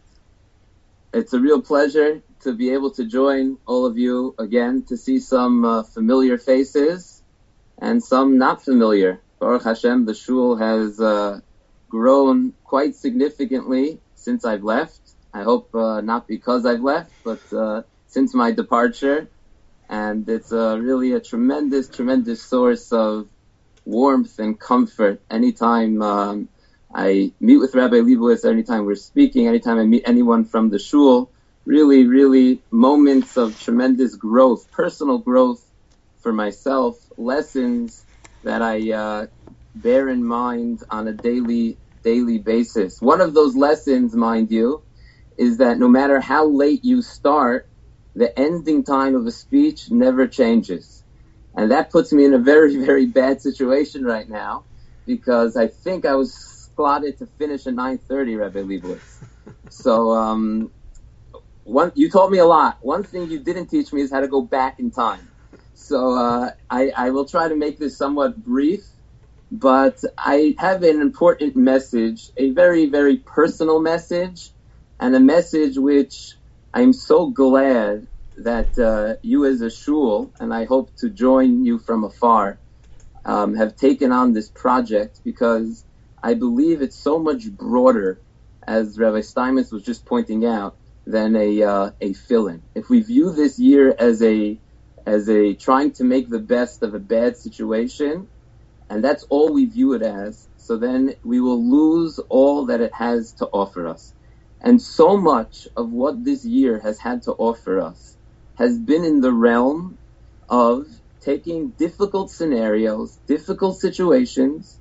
It's a real pleasure to be able to join all of you again, to see some uh, familiar faces and some not familiar. Baruch Hashem, the shul has uh, grown quite significantly since I've left. I hope uh, not because I've left, but uh, since my departure. And it's uh, really a tremendous, tremendous source of warmth and comfort anytime um, I meet with Rabbi Leibowitz, anytime we're speaking, anytime I meet anyone from the shul. Really, really moments of tremendous growth, personal growth for myself, lessons that I uh, bear in mind on a daily daily basis. One of those lessons, mind you, is that no matter how late you start, the ending time of a speech never changes. And that puts me in a very, very bad situation right now, because I think I was slotted to finish at nine thirty, Rabbi Leibowitz. So um, one, you taught me a lot. One thing you didn't teach me is how to go back in time. So uh, I, I will try to make this somewhat brief. But I have an important message, a very, very personal message, and a message which I'm so glad that uh, you as a shul, and I hope to join you from afar, um, have taken on this project, because I believe it's so much broader, as Rabbi Steinmetz was just pointing out, than a uh, a fill-in. If we view this year as a as a trying to make the best of a bad situation, and that's all we view it as, so then we will lose all that it has to offer us. And so much of what this year has had to offer us has been in the realm of taking difficult scenarios, difficult situations,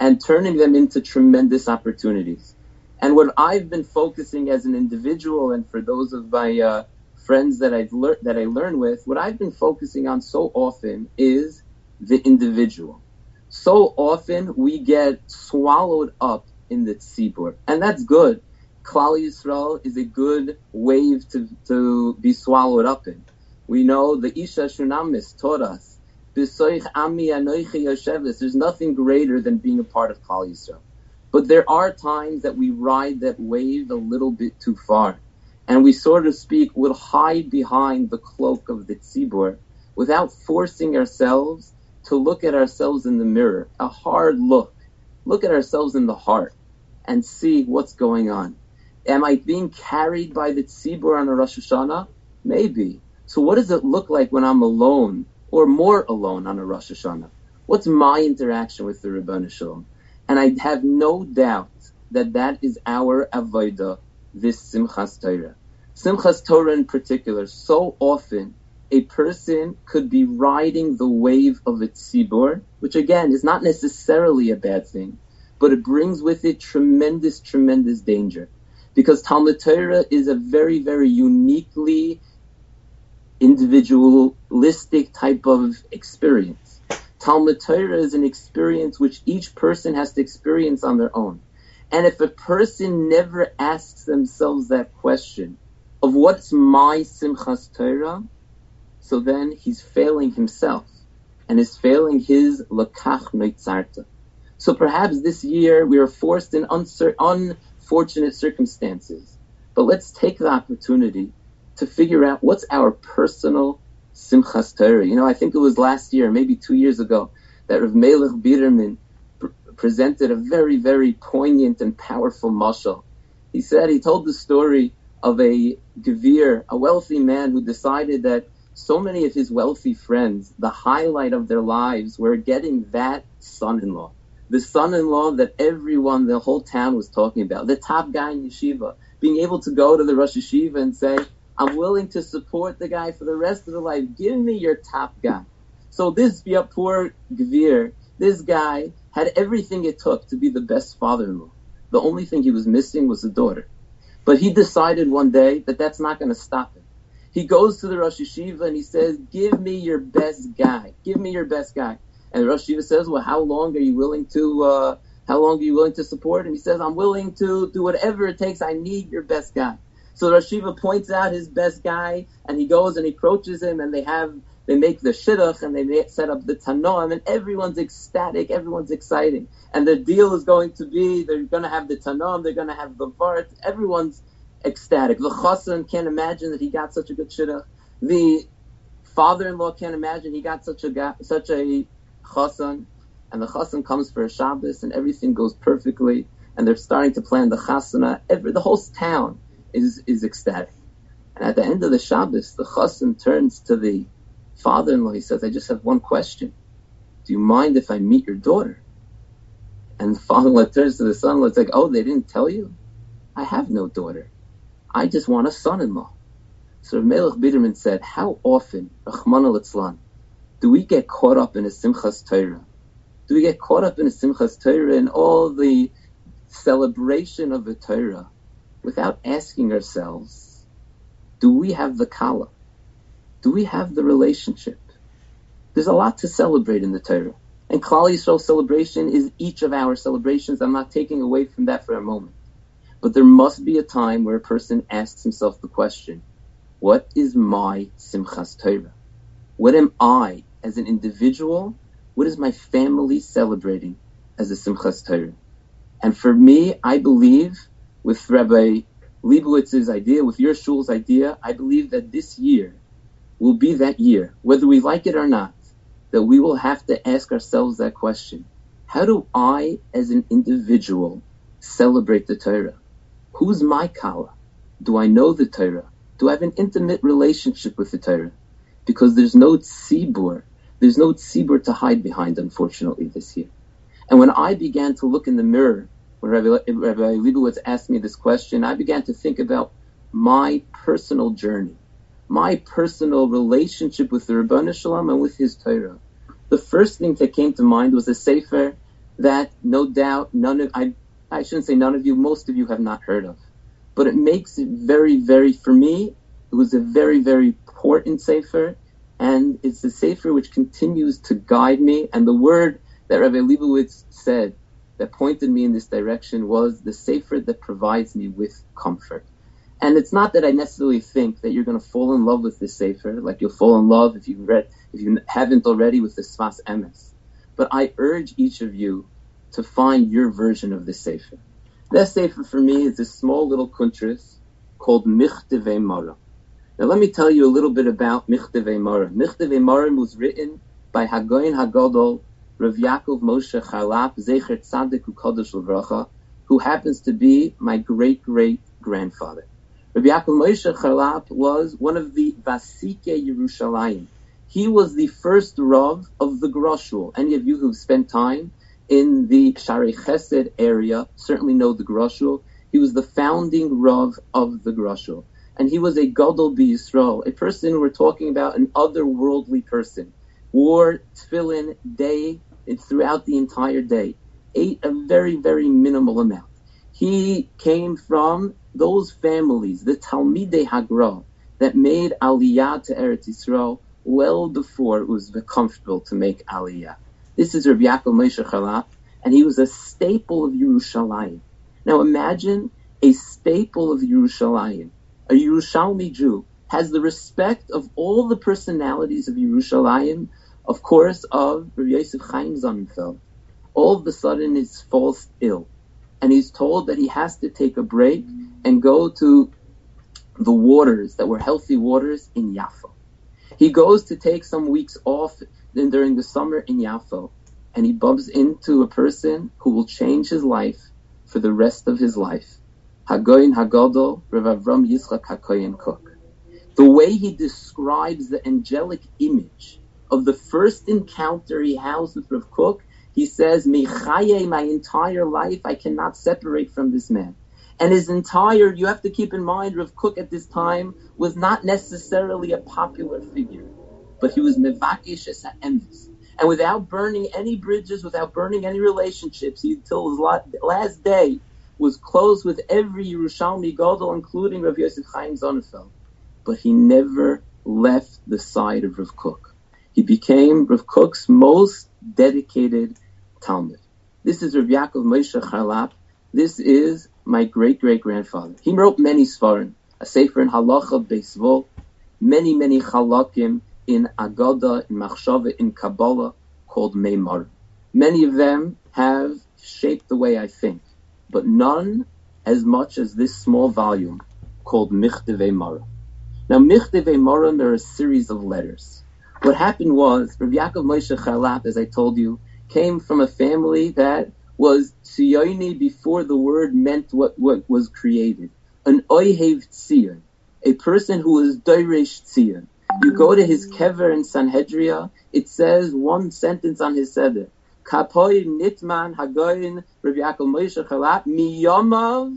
and turning them into tremendous opportunities. And what I've been focusing as an individual, and for those of my uh, friends that I've learned that I learn with, what I've been focusing on so often is the individual. So often we get swallowed up in the tzibur, and that's good. Klal Yisrael is a good wave to to be swallowed up in. We know the Isha Shunamis taught us, B'soich Ami Anoichi Yosheves, there's nothing greater than being a part of Klal Yisrael. But there are times that we ride that wave a little bit too far, and we, so to speak, will hide behind the cloak of the tzibur without forcing ourselves to look at ourselves in the mirror, a hard look. Look at ourselves in the heart and see what's going on. Am I being carried by the tzibur on a Rosh Hashanah? Maybe. So what does it look like when I'm alone, or more alone on a Rosh Hashanah? What's my interaction with the Ribono Shel Olam? And I have no doubt that that is our avodah, this Simchas Torah. Simchas Torah in particular, so often a person could be riding the wave of a tzibur, which again is not necessarily a bad thing, but it brings with it tremendous, tremendous danger. Because Talmud Torah is a very, very uniquely individualistic type of experience. Talmud Torah is an experience which each person has to experience on their own. And if a person never asks themselves that question of what's my Simchas Torah, so then he's failing himself and is failing his Lakach Noitzarta. So perhaps this year we are forced in uncer- unfortunate circumstances, but let's take the opportunity to figure out what's our personal Simchas Torah. You know, I think it was last year, maybe two years ago, that Rav Melech Biderman pr- presented a very, very poignant and powerful mashal. He said, he told the story of a gevir, a wealthy man who decided that so many of his wealthy friends, the highlight of their lives were getting that son-in-law. The son-in-law that everyone, the whole town was talking about, the top guy in yeshiva, being able to go to the Rosh Yeshiva and say, I'm willing to support the guy for the rest of the life. Give me your top guy. So this poor gevir, this guy had everything it took to be the best father-in-law. The only thing he was missing was a daughter. But he decided one day that that's not going to stop him. He goes to the Rosh Yeshiva and he says, give me your best guy. Give me your best guy. And the Rosh Yeshiva says, well, how long are you willing to, uh, how long are you willing to support him? He says, I'm willing to do whatever it takes. I need your best guy. So Rosh Yeshiva points out his best guy, and he goes and he approaches him, and they have, they make the shidduch, and they set up the tanoim, and everyone's ecstatic, everyone's exciting. And the deal is going to be, they're going to have the tanoim, they're going to have the vart, everyone's ecstatic. The chassan can't imagine that he got such a good shidduch. The father-in-law can't imagine he got such a such a chassan. And the chassan comes for a Shabbos, and everything goes perfectly, and they're starting to plan the chasana. Every, the whole town is is ecstatic. And at the end of the Shabbos, the chassan turns to the father-in-law. He says, I just have one question. Do you mind if I meet your daughter? And the father-in-law turns to the son-in-law. It's like, oh, they didn't tell you? I have no daughter. I just want a son-in-law. So Melech Biderman said, how often, Rachmana litzlan, do we get caught up in a Simchas Torah? Do we get caught up in a Simchas Torah and all the celebration of the Torah without asking ourselves, do we have the kala? Do we have the relationship? There's a lot to celebrate in the Torah. And Klal Yisrael celebration is each of our celebrations. I'm not taking away from that for a moment. But there must be a time where a person asks himself the question, what is my Simchas Torah? What am I as an individual? What is my family celebrating as a Simchas Torah? And for me, I believe, with Rabbi Leibowitz's idea, with your shul's idea, I believe that this year will be that year, whether we like it or not, that we will have to ask ourselves that question. How do I, as an individual, celebrate the Torah? Who's my kala? Do I know the Torah? Do I have an intimate relationship with the Torah? Because there's no tzibur, there's no tzibur to hide behind, unfortunately, this year. And when I began to look in the mirror, when Rabbi, Rabbi Leibowitz asked me this question, I began to think about my personal journey, my personal relationship with the Ribono Shel Olam and with his Torah. The first thing that came to mind was a sefer that no doubt none of, I, I shouldn't say none of you, most of you have not heard of. But it makes it very, very, for me, it was a very, very important sefer, and it's a sefer which continues to guide me. And the word that Rabbi Leibowitz said that pointed me in this direction was the sefer that provides me with comfort. And it's not that I necessarily think that you're going to fall in love with this sefer, like you'll fall in love if you read, if you haven't already, with the Sfas Emes. But I urge each of you to find your version of this sefer. That sefer for me is a small little kuntris called Michtevei Mara. Now let me tell you a little bit about Michtevei Mara. Michtevei Mara was written by Hagoyin Hagadol Rav Yaakov Moshe Charlap Zecher Tzadik U'Kodesh L'Vracha, who happens to be my great-great-grandfather. Rav Yaakov Moshe Charlap was one of the Vasike Yerushalayim. He was the first Rav of the Groshul. Any of you who've spent time in the Sharei Chesed area certainly know the Groshul. He was the founding Rav of the Groshul. And he was a Gadol B'Yisrael, a person we're talking about, an otherworldly person. Wore tefillin day throughout the entire day. Ate a very, very minimal amount. He came from those families, the Talmidei Hagra, that made Aliyah to Eretz Yisrael well before it was comfortable to make Aliyah. This is Rabbi Yaakov Moshe Charlap, and he was a staple of Yerushalayim. Now imagine a staple of Yerushalayim. A Yerushalmi Jew has the respect of all the personalities of Yerushalayim, of course, of Rabbi Yosef Chaim Sonnenfeld. All of a sudden he falls ill, and he's told that he has to take a break and go to the waters that were healthy waters in Yaffo. He goes to take some weeks off then during the summer in Yaffo, and he bumps into a person who will change his life for the rest of his life. Hagoyin Hagadol, Rav Avram Yitzchak HaKohen Kook. The way he describes the angelic image of the first encounter he has with Rav Kook, he says, Mechaye, my entire life, I cannot separate from this man. And his entire, you have to keep in mind, Rav Kook at this time was not necessarily a popular figure, but he was mevakish es ha'emes. And without burning any bridges, without burning any relationships, he, until his last day, was close with every Yerushalmi Gadol, including Rav Yosef Chaim Sonnenfeld. But he never left the side of Rav Kook. He became Rav Kook's most dedicated Talmud. This is Rav Yaakov Moshe Charlap. This is my great-great-grandfather. He wrote many Sfarim, a Sefer in Halacha, Beis Vol, many, many Chalakim in Agada, in Machshava, in Kabbalah, called Meimar. Many of them have shaped the way I think, but none as much as this small volume called Michtevei Mara. Now, Michtevei Mara are a series of letters. What happened was, Rav Yaakov Moshe Charlap, as I told you, came from a family that was Tziyoni before the word meant what, what was created. An Oihev Tzion, a person who was Doresh Tzion. You go to his kever in Sanhedria, it says one sentence on his seder. Kapoy Nitman Hagoyin Rabbi Yaakov Moshe Charlap Miyomav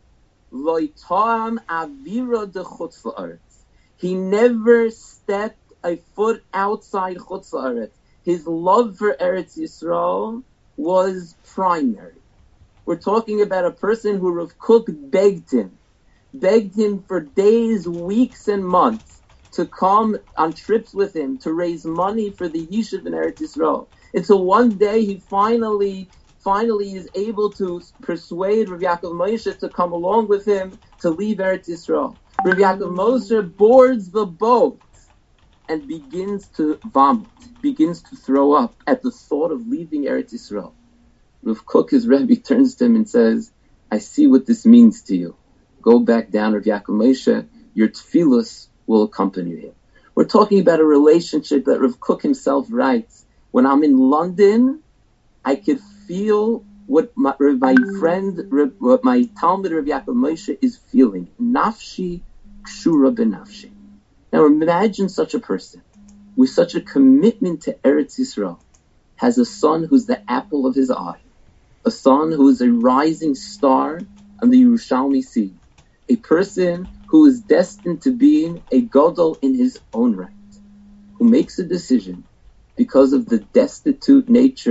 Loitoam Avira de Chutz La'aretz. He never stepped a foot outside Chutz La'aretz. His love for Eretz Yisrael was primary. We're talking about a person who Rav Kook begged him, begged him for days, weeks, and months to come on trips with him to raise money for the Yishuv in Eretz Yisrael. Until one day he finally, finally is able to persuade Rav Yaakov Moshe to come along with him to leave Eretz Yisrael. Rav Yaakov Moshe boards the boat and begins to vomit, begins to throw up at the thought of leaving Eretz Yisrael. Rav Kook, his Rebbe, turns to him and says, I see what this means to you. Go back down, Rav Yaakov Moshe, your tefillos will accompany you. We're talking about a relationship that Rav Kook himself writes. When I'm in London, I could feel what my, my friend, what my Talmud Rav Yaakov Moshe is feeling. Nafshi kshura benafshi. Now imagine such a person with such a commitment to Eretz Yisrael has a son who's the apple of his eye, a son who is a rising star on the Yerushalmi Sea, a person who is destined to be a gadol in his own right, who makes a decision because of the destitute nature, the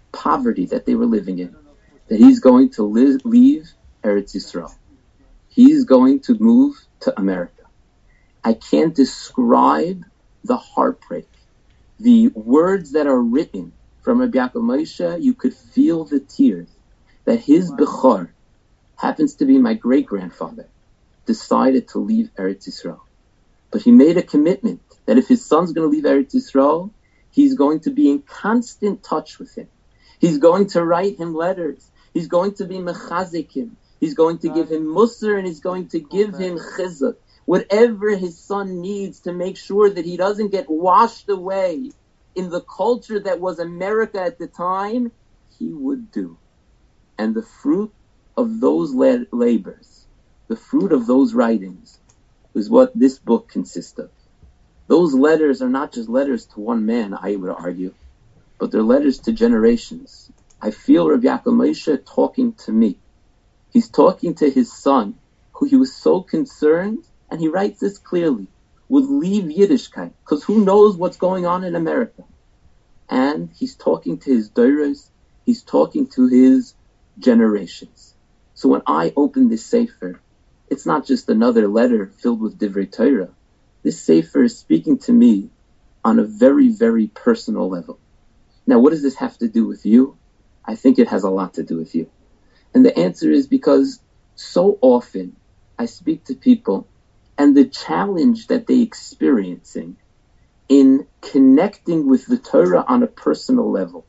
poverty that they were living in, that he's going to live, leave Eretz Yisrael. He's going to move to America. I can't describe the heartbreak. The words that are written from Rabbi Yaakov Moshe, you could feel the tears that his Bechor, happens to be my great-grandfather, decided to leave Eretz Yisrael. But he made a commitment that if his son's going to leave Eretz Yisrael, he's going to be in constant touch with him. He's going to write him letters. He's going to be mechazik him. He's going to give him musar, and he's going to give him chizuk. Whatever his son needs to make sure that he doesn't get washed away in the culture that was America at the time, he would do. And the fruit of those la- labors, the fruit of those writings, is what this book consists of. Those letters are not just letters to one man, I would argue, but they're letters to generations. I feel Rabbi Yaakov Moshe talking to me. He's talking to his son, who he was so concerned, and he writes this clearly, would leave Yiddishkeit, because who knows what's going on in America. And he's talking to his doros, he's talking to his generations. So when I open this sefer, it's not just another letter filled with Divrei Torah. This sefer is speaking to me on a very, very personal level. Now, what does this have to do with you? I think it has a lot to do with you. And the answer is because so often I speak to people, and the challenge that they're experiencing in connecting with the Torah on a personal level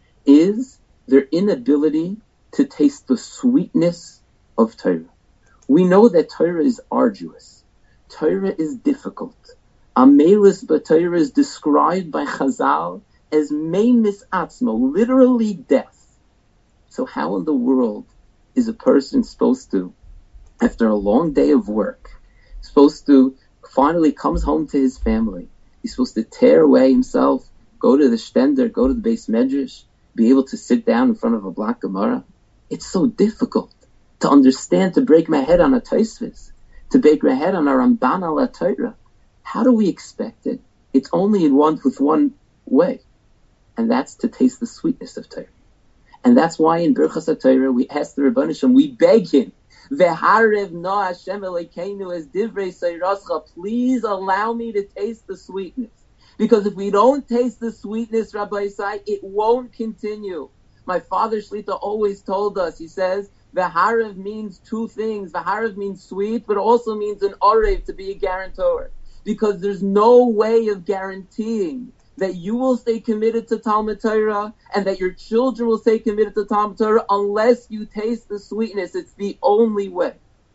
is their inability to taste the sweetness of Torah. We know that Torah is arduous. Torah is difficult. Amelis b'Torah is described by Chazal as meimis atzmo, literally death. So how in the world is a person supposed to, after a long day of work, supposed to finally comes home to his family, he's supposed to tear away himself, go to the Stender, go to the Beis Medrash, be able to sit down in front of a black Gemara? It's so difficult to understand, to break my head on a Tosfos, to break my head on a Ramban ala Torah. How do we expect it? It's only in one with one way, and that's to taste the sweetness of Torah. And that's why in Birchas HaTorah we ask the Rebbeinu Shem, we beg him, V'harev no Hashem Elokeinu as divrei seirascha, please allow me to taste the sweetness. Because if we don't taste the sweetness, Rabbi Isai, it won't continue. My father Shlita always told us, he says, V'harev means two things. V'harev means sweet, but also means an orev, to be a guarantor. Because there's no way of guaranteeing that you will stay committed to Talmud Torah and that your children will stay committed to Talmud Torah unless you taste the sweetness. It's the only way.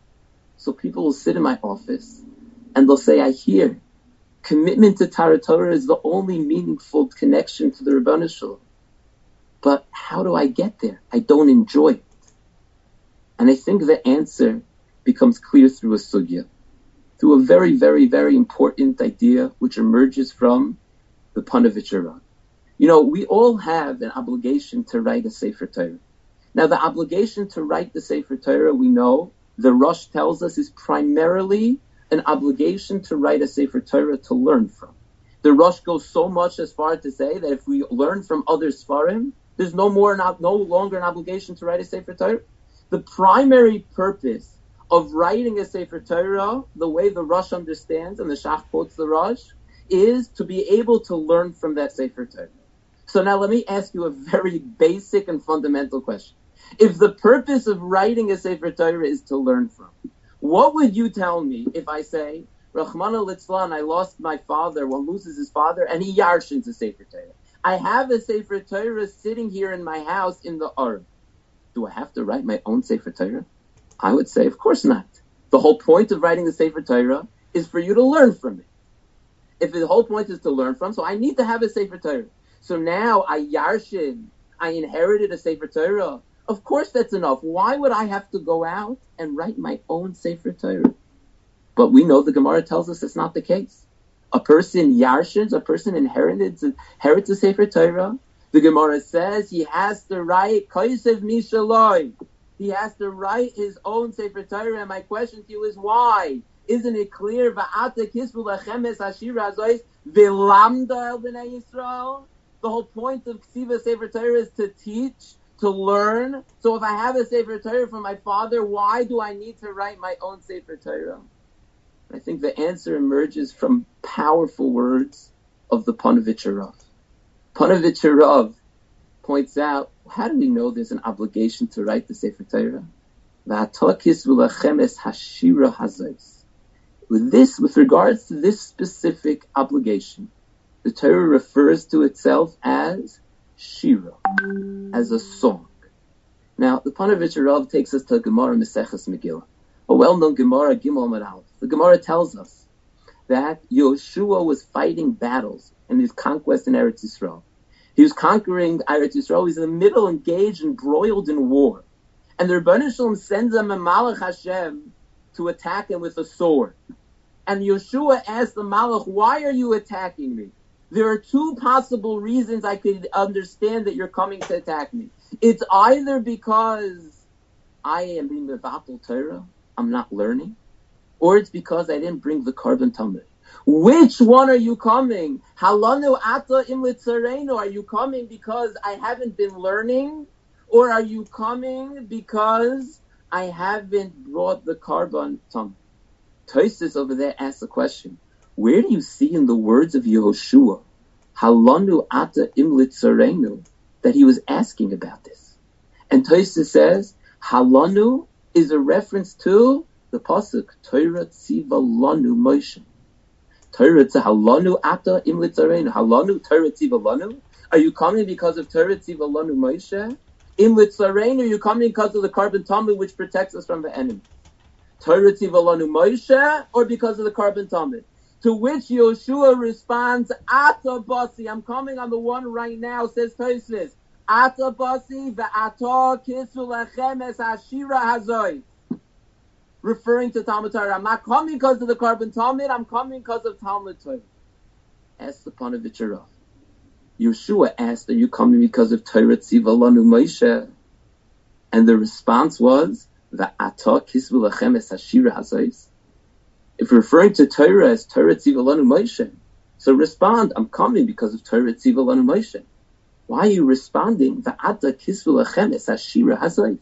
So people will sit in my office and they'll say, I hear commitment to Torah Torah is the only meaningful connection to the Rebbeinu Shalom. But how do I get there? I don't enjoy it. And I think the answer becomes clear through a sugya, through a very, very, very important idea which emerges from the Panovich Ran. You know, we all have an obligation to write a Sefer Torah. Now, the obligation to write the Sefer Torah, we know, the Rosh tells us, is primarily an obligation to write a Sefer Torah to learn from. The Rosh goes so much as far to say that if we learn from other Sfarim, there's no more, not, no longer an obligation to write a Sefer Torah. The primary purpose of writing a Sefer Torah, the way the Rosh understands, and the Shach quotes the Rosh, is to be able to learn from that Sefer Torah. So now let me ask you a very basic and fundamental question. If the purpose of writing a Sefer Torah is to learn from, what would you tell me if I say, Rachmana litzlan, I lost my father, one loses his father, and he yarshins a Sefer Torah. I have a Sefer Torah sitting here in my house in the Arv. Do I have to write my own Sefer Torah? I would say, of course not. The whole point of writing the Sefer Torah is for you to learn from it. If the whole point is to learn from, so I need to have a Sefer Torah. So now I yarshin, I inherited a Sefer Torah. Of course that's enough. Why would I have to go out and write my own Sefer Torah? But we know the Gemara tells us it's not the case. A person yarshins, a person inherits, inherits a Sefer Torah. The Gemara says he has to write Kaisev Mishaloi. He has to write his own Sefer Torah. And my question to you is why? Isn't it clear? Va'ata kisvu lachem es hashira azois v'lamda el b'nei Yisrael. The whole point of Ksiva Sefer Torah is to teach, to learn. So if I have a Sefer Torah from my father, why do I need to write my own Sefer Torah? I think the answer emerges from powerful words of the Panovitcher Rav. Panovitcher Rav points out, how do we know there's an obligation to write the Sefer Torah? With this, with regards to this specific obligation, the Torah refers to itself as Shira, as a song. Now, the Panovitcher Rav takes us to Gemara Maseches Megillah, a well-known Gemara, Gimel Amud Aleph. The Gemara tells us that Yoshua was fighting battles in his conquest in Eretz Yisrael. He was conquering Eretz Yisrael. He was in the middle, engaged, embroiled in war. And the Rebbeinu Shalom sends him a Malach Hashem to attack him with a sword. And Yoshua asked the Malach, why are you attacking me? There are two possible reasons I could understand that you're coming to attack me. It's either because I am being mevatel Torah, I'm not learning, or it's because I didn't bring the Karban Talmud. Which one are you coming? Halanu ata im litzarenu. Are you coming because I haven't been learning, or are you coming because I haven't brought the Karban Talmud? Tosfos over there asks a question. Where do you see in the words of Yehoshua, Halanu ata im litzarenu, that he was asking about this? And Tosfos says, Halanu is a reference to the pasuk Torah tziva lanu Moshe. Torah tziva halanu ata im litzarenu. Halanu Torah tziva lanu. Are you coming because of Torah tziva lanu Moshe? Im litzarenu, are you coming because of the Karban Talmud which protects us from the enemy? Torah tziva lanu Moshe, or because of the Karban Talmud? To which Yoshua responds, Ata basi, I'm coming on the one right now, says Tosfos. Ata basi ve'ata kisu lechem es hashira hazoi. Referring to Talmud Torah. I'm not coming because of the Karban Talmud, I'm coming because of Talmud Torah. Ask the Panovitcher Rav. Yoshua asked, are you coming because of Torah tziva lanu Moshe? And the response was, ve'ata kisu lechem es hashira hazoi. If you're referring to Torah as Torah tziva lanu Moshe, so respond, I'm coming because of Torah tziva lanu Moshe. Why are you responding? Va'ata kisvu lechem es hashira hazayv.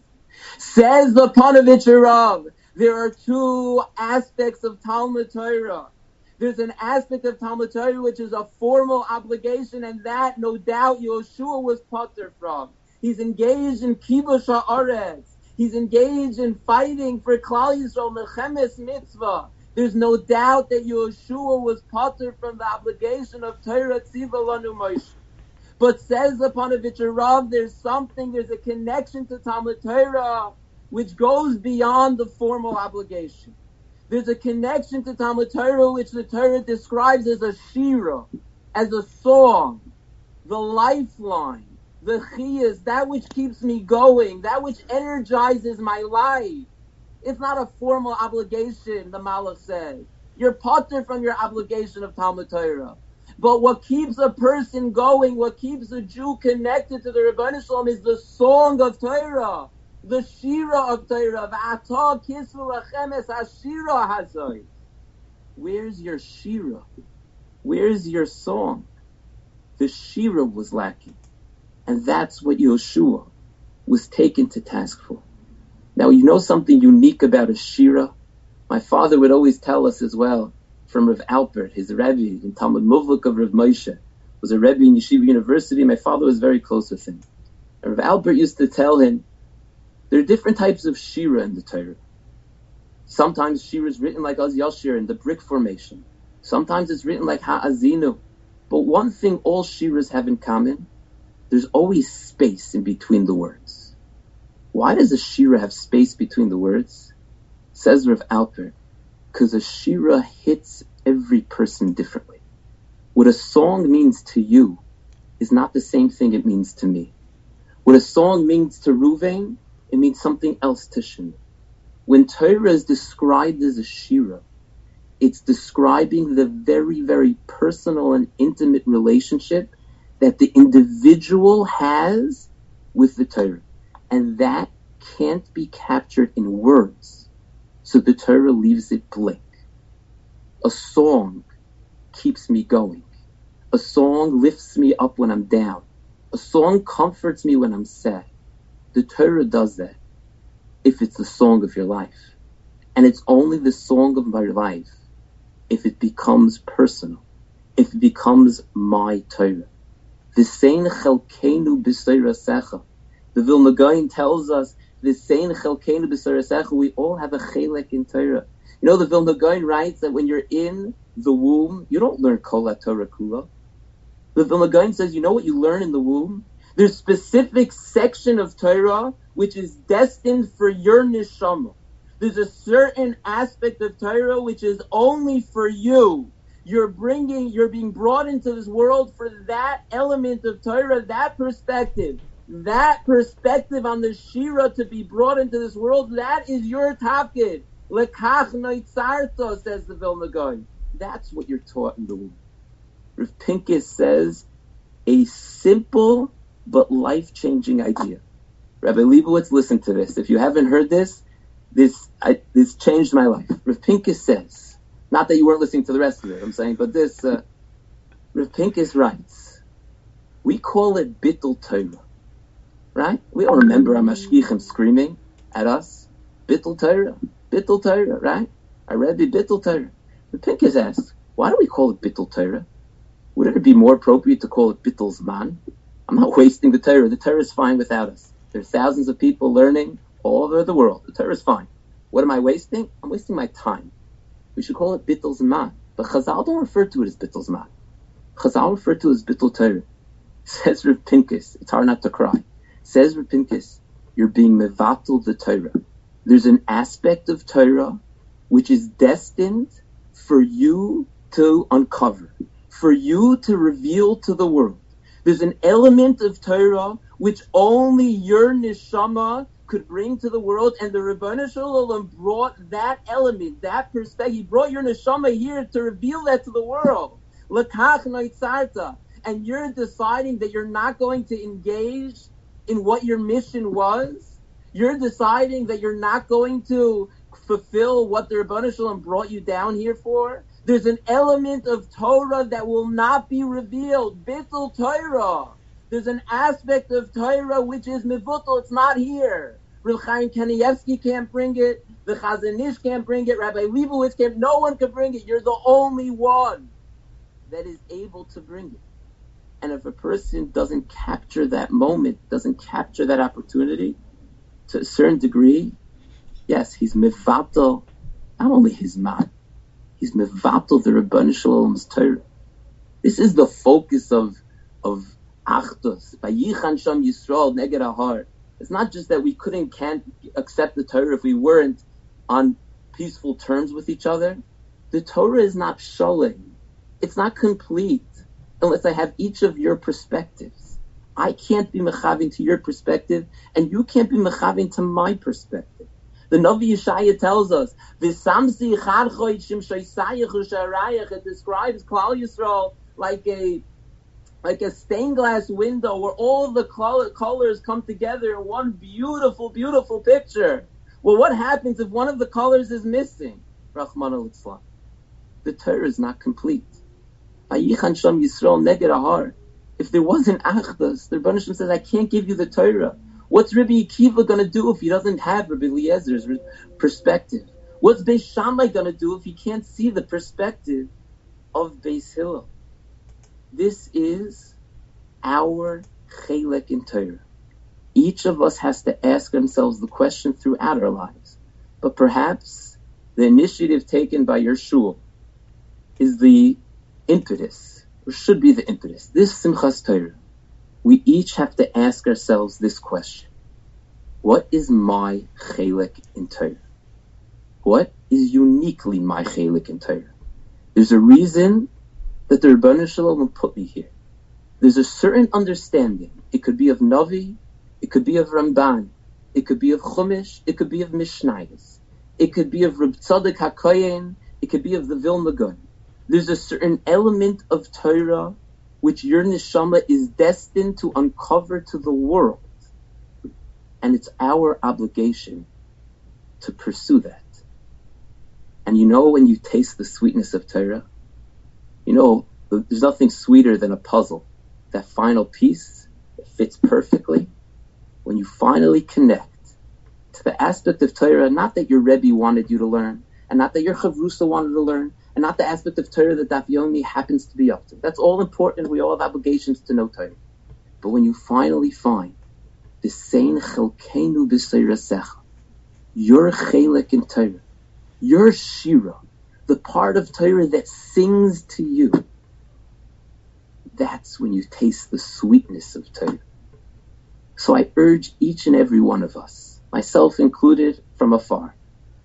Says the Panovitcher Rav, there are two aspects of Talmud Torah. There's an aspect of Talmud Torah which is a formal obligation, and that, no doubt, Yoshua was patur from. He's engaged in kibush haaretz. He's engaged in fighting for Klal Yisrael, mechemes mitzvah. There's no doubt that Yoshua was patur from the obligation of Torah tziva lanu Moshe. But says the Panovitcher Rav, there's something, there's a connection to Talmud Torah which goes beyond the formal obligation. There's a connection to Talmud Torah which the Torah describes as a shira, as a song, the lifeline, the chiyas, that which keeps me going, that which energizes my life. It's not a formal obligation, the Malach says. You're patur from your obligation of Talmud Torah. But what keeps a person going, what keeps a Jew connected to the Rebbeinu Shalom is the song of Torah, the shira of Torah. V'ata kisvu lechem es hashira hazoi. Where's your shira? Where's your song? The shira was lacking. And that's what Yoshua was taken to task for. Now, you know something unique about a shira? My father would always tell us as well, from Rav Alpert, his Rebbe in Talmud Muvlak of Rav Moshe, was a Rebbe in Yeshiva University. My father was very close with him. And Rav Alpert used to tell him, there are different types of shira in the Torah. Sometimes shira is written like Az Yashir in the brick formation. Sometimes it's written like Ha'azinu. But one thing all shiras have in common, there's always space in between the words. Why does a shira have space between the words? Says Rav Alpert, because a shira hits every person differently. What a song means to you is not the same thing it means to me. What a song means to Ruvain, it means something else to Shimon. When Torah is described as a shira, it's describing the very, very personal and intimate relationship that the individual has with the Torah. And that can't be captured in words. So the Torah leaves it blank. A song keeps me going. A song lifts me up when I'm down. A song comforts me when I'm sad. The Torah does that if it's the song of your life. And it's only the song of my life if it becomes personal, if it becomes my Torah. V'sein chelkeinu b'seirasecha. The Vilna Gaon tells us, V'sein chelkeinu b'seirasecha, we all have a chelek in Torah. You know, the Vilna Gaon writes that when you're in the womb, you don't learn Kol HaTorah Kula. The Vilna Gaon says, you know what you learn in the womb? There's a specific section of Torah which is destined for your neshama. There's a certain aspect of Torah which is only for you. You're bringing, you're being brought into this world for that element of Torah, that perspective. That perspective on the Shira to be brought into this world, that is your tafkid. Lekach noitzarto, says the Vilna Gaon. That's what you're taught in the womb. Rav Pincus says, a simple but life-changing idea. Rabbi Leibowitz, listen to this. If you haven't heard this, this I, this changed my life. Rav Pincus says, not that you weren't listening to the rest of it, I'm saying, but this, uh, Rav Pincus writes, we call it Bittul Torah, right? We all remember our mashgichim screaming at us, Bittul Torah, Bittul Torah, right? Our Rebbe Bittul Torah. Rav Pincus asks, why do we call it Bittul Torah? Wouldn't it be more appropriate to call it Bittul Zman? I'm not wasting the Torah. The Torah is fine without us. There are thousands of people learning all over the world. The Torah is fine. What am I wasting? I'm wasting my time. We should call it Bittul Zman. But Chazal don't refer to it as Bittul Zman. Chazal refer to it as Bittul Torah. Says Rav Pincus, it's hard not to cry. Says Rav Pincus, you're being mevatul the Torah. There's an aspect of Torah which is destined for you to uncover, for you to reveal to the world. There's an element of Torah which only your neshama could bring to the world, and the Rebbeinu Shalom brought that element, that perspective. He brought your neshama here to reveal that to the world. Lekach noitzarta. And you're deciding that you're not going to engage in what your mission was. You're deciding that you're not going to fulfill what the Rebbeinu Shalom brought you down here for. There's an element of Torah that will not be revealed. Bittul Torah. There's an aspect of Torah which is mevutal. It's not here. Reb Chaim Kanievsky can't bring it. The Chazon Ish can't bring it. Rabbi Leibowitz can't. No one can bring it. You're the only one that is able to bring it. And if a person doesn't capture that moment, doesn't capture that opportunity to a certain degree, yes, he's mevatel, not only his man, he's mevatel the Rebbeinu Shalom's Torah. This is the focus of of Achdus. Vayichan Sham Yisrael neged Ahar. It's not just that we couldn't, can't accept the Torah if we weren't on peaceful terms with each other. The Torah is not sholem. It's not complete unless I have each of your perspectives. I can't be mechavin to your perspective, and you can't be mechavin to my perspective. The Navi Yeshaya tells us, "V'samsi charchoy shimshaysayich u'sharayich." It describes Klal Yisrael like a like a stained glass window where all the colors come together in one beautiful, beautiful picture. Well, what happens if one of the colors is missing? Rahman al-Islam. The Torah is not complete. Vayichan Sham Yisrael neged Ahar. If there wasn't Achdus, the Rebbeinu Shalom says, I can't give you the Torah. What's Rabbi Akiva going to do if he doesn't have Rabbi Eliezer's perspective? What's Beis Shammai going to do if he can't see the perspective of Beis Hillel? This is our chelek in Torah. Each of us has to ask ourselves the question throughout our lives. But perhaps the initiative taken by your shul is the impetus, or should be the impetus. This Simchas Torah, we each have to ask ourselves this question. What is my chelek in Torah? What is uniquely my chelek in Torah? There's a reason that the Rebbeinu Shalom put me here. There's a certain understanding. It could be of Navi, it could be of Ramban, it could be of Chumash, it could be of Mishnayos, it could be of Reb Tzadok HaKohen, it could be of the Vilna Gaon. There's a certain element of Torah which your neshama is destined to uncover to the world. And it's our obligation to pursue that. And you know when you taste the sweetness of Torah, you know there's nothing sweeter than a puzzle. That final piece, it fits perfectly. When you finally connect to the aspect of Torah, not that your Rebbe wanted you to learn, and not that your Chavrusa wanted to learn, and not the aspect of Torah that Daf Yomi happens to be up to. That's all important. We all have obligations to know Torah. But when you finally find the Sein Chelkeinu B'Seirasecha, your Chelek in Torah, your Shira, the part of Torah that sings to you, that's when you taste the sweetness of Torah. So I urge each and every one of us, myself included, from afar,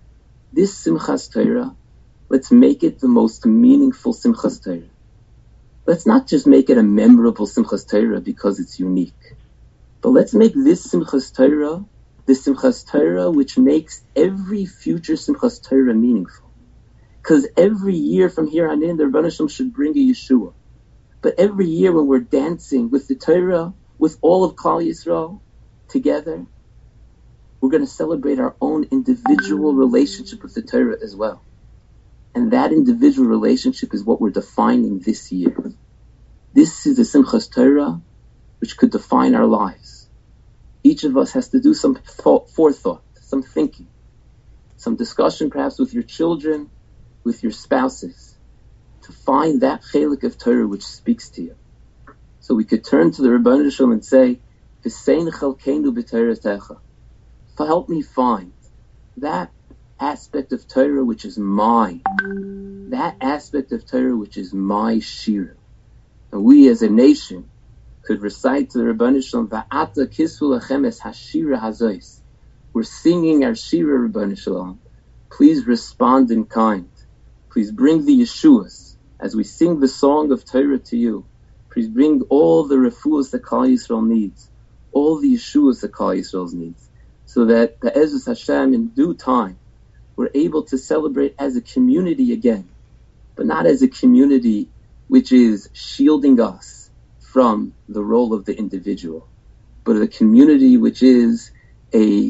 this Simchas Torah, let's make it the most meaningful Simchas Torah. Let's not just make it a memorable Simchas Torah because it's unique, but let's make this Simchas Torah the Simchas Torah which makes every future Simchas Torah meaningful. Because every year from here on in, the Rebbeinu Shalom should bring a Yeshua. But every year when we're dancing with the Torah, with all of Klal Yisrael together, we're going to celebrate our own individual relationship with the Torah as well. And that individual relationship is what we're defining this year. This is the Simchas Torah which could define our lives. Each of us has to do some thought, forethought, some thinking, some discussion perhaps with your children, with your spouses, to find that chelik of Torah which speaks to you. So we could turn to the Rebbeinu Shalom and say, V'sein chelkeinu b'Torah, help me find that aspect of Torah which is mine, that aspect of Torah which is my shira. And we as a nation could recite to the Rebbeinu Shalom, Va'ata kisvu lachem es hashira hazois. We're singing our shira, Rebbeinu Shalom. Please respond in kind. Please bring the Yeshuas as we sing the song of Torah to you. Please bring all the refuahs that Klal Yisrael needs, all the Yeshuas that Klal Yisrael needs, so that the Be'ezus Hashem in due time we're able to celebrate as a community again, but not as a community which is shielding us from the role of the individual, but a community which is a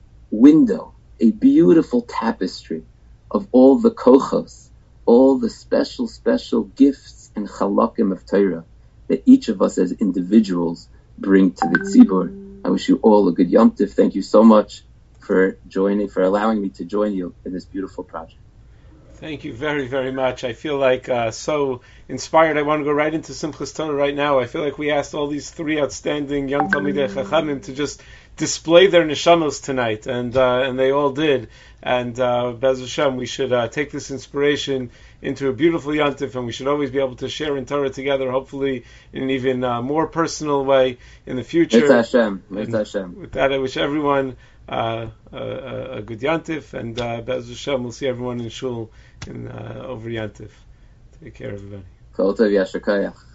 window, a beautiful tapestry of all the kochos, all the special, special gifts and chalakim of Torah that each of us as individuals bring to the tzibur. I wish you all a good Yom Tov. Thank you so much for joining, for allowing me to join you in this beautiful project. Thank you very, very much. I feel like uh, so inspired. I want to go right into Simchas Torah right now. I feel like we asked all these three outstanding young Talmidei Chachamim to just display their neshamos tonight, and uh, and they all did. And uh, Be'ez Hashem, we should uh, take this inspiration into a beautiful Yontif, and we should always be able to share in Torah together, hopefully in an even uh, more personal way in the future. Mitzvah Hashem. Mitzvah Hashem. With that, I wish everyone uh, a, a good Yontif, and uh, Be'ez Hashem, we'll see everyone in Shul in, uh, over Yontif. Take care, everybody. Kol tov, Yasher Koyach.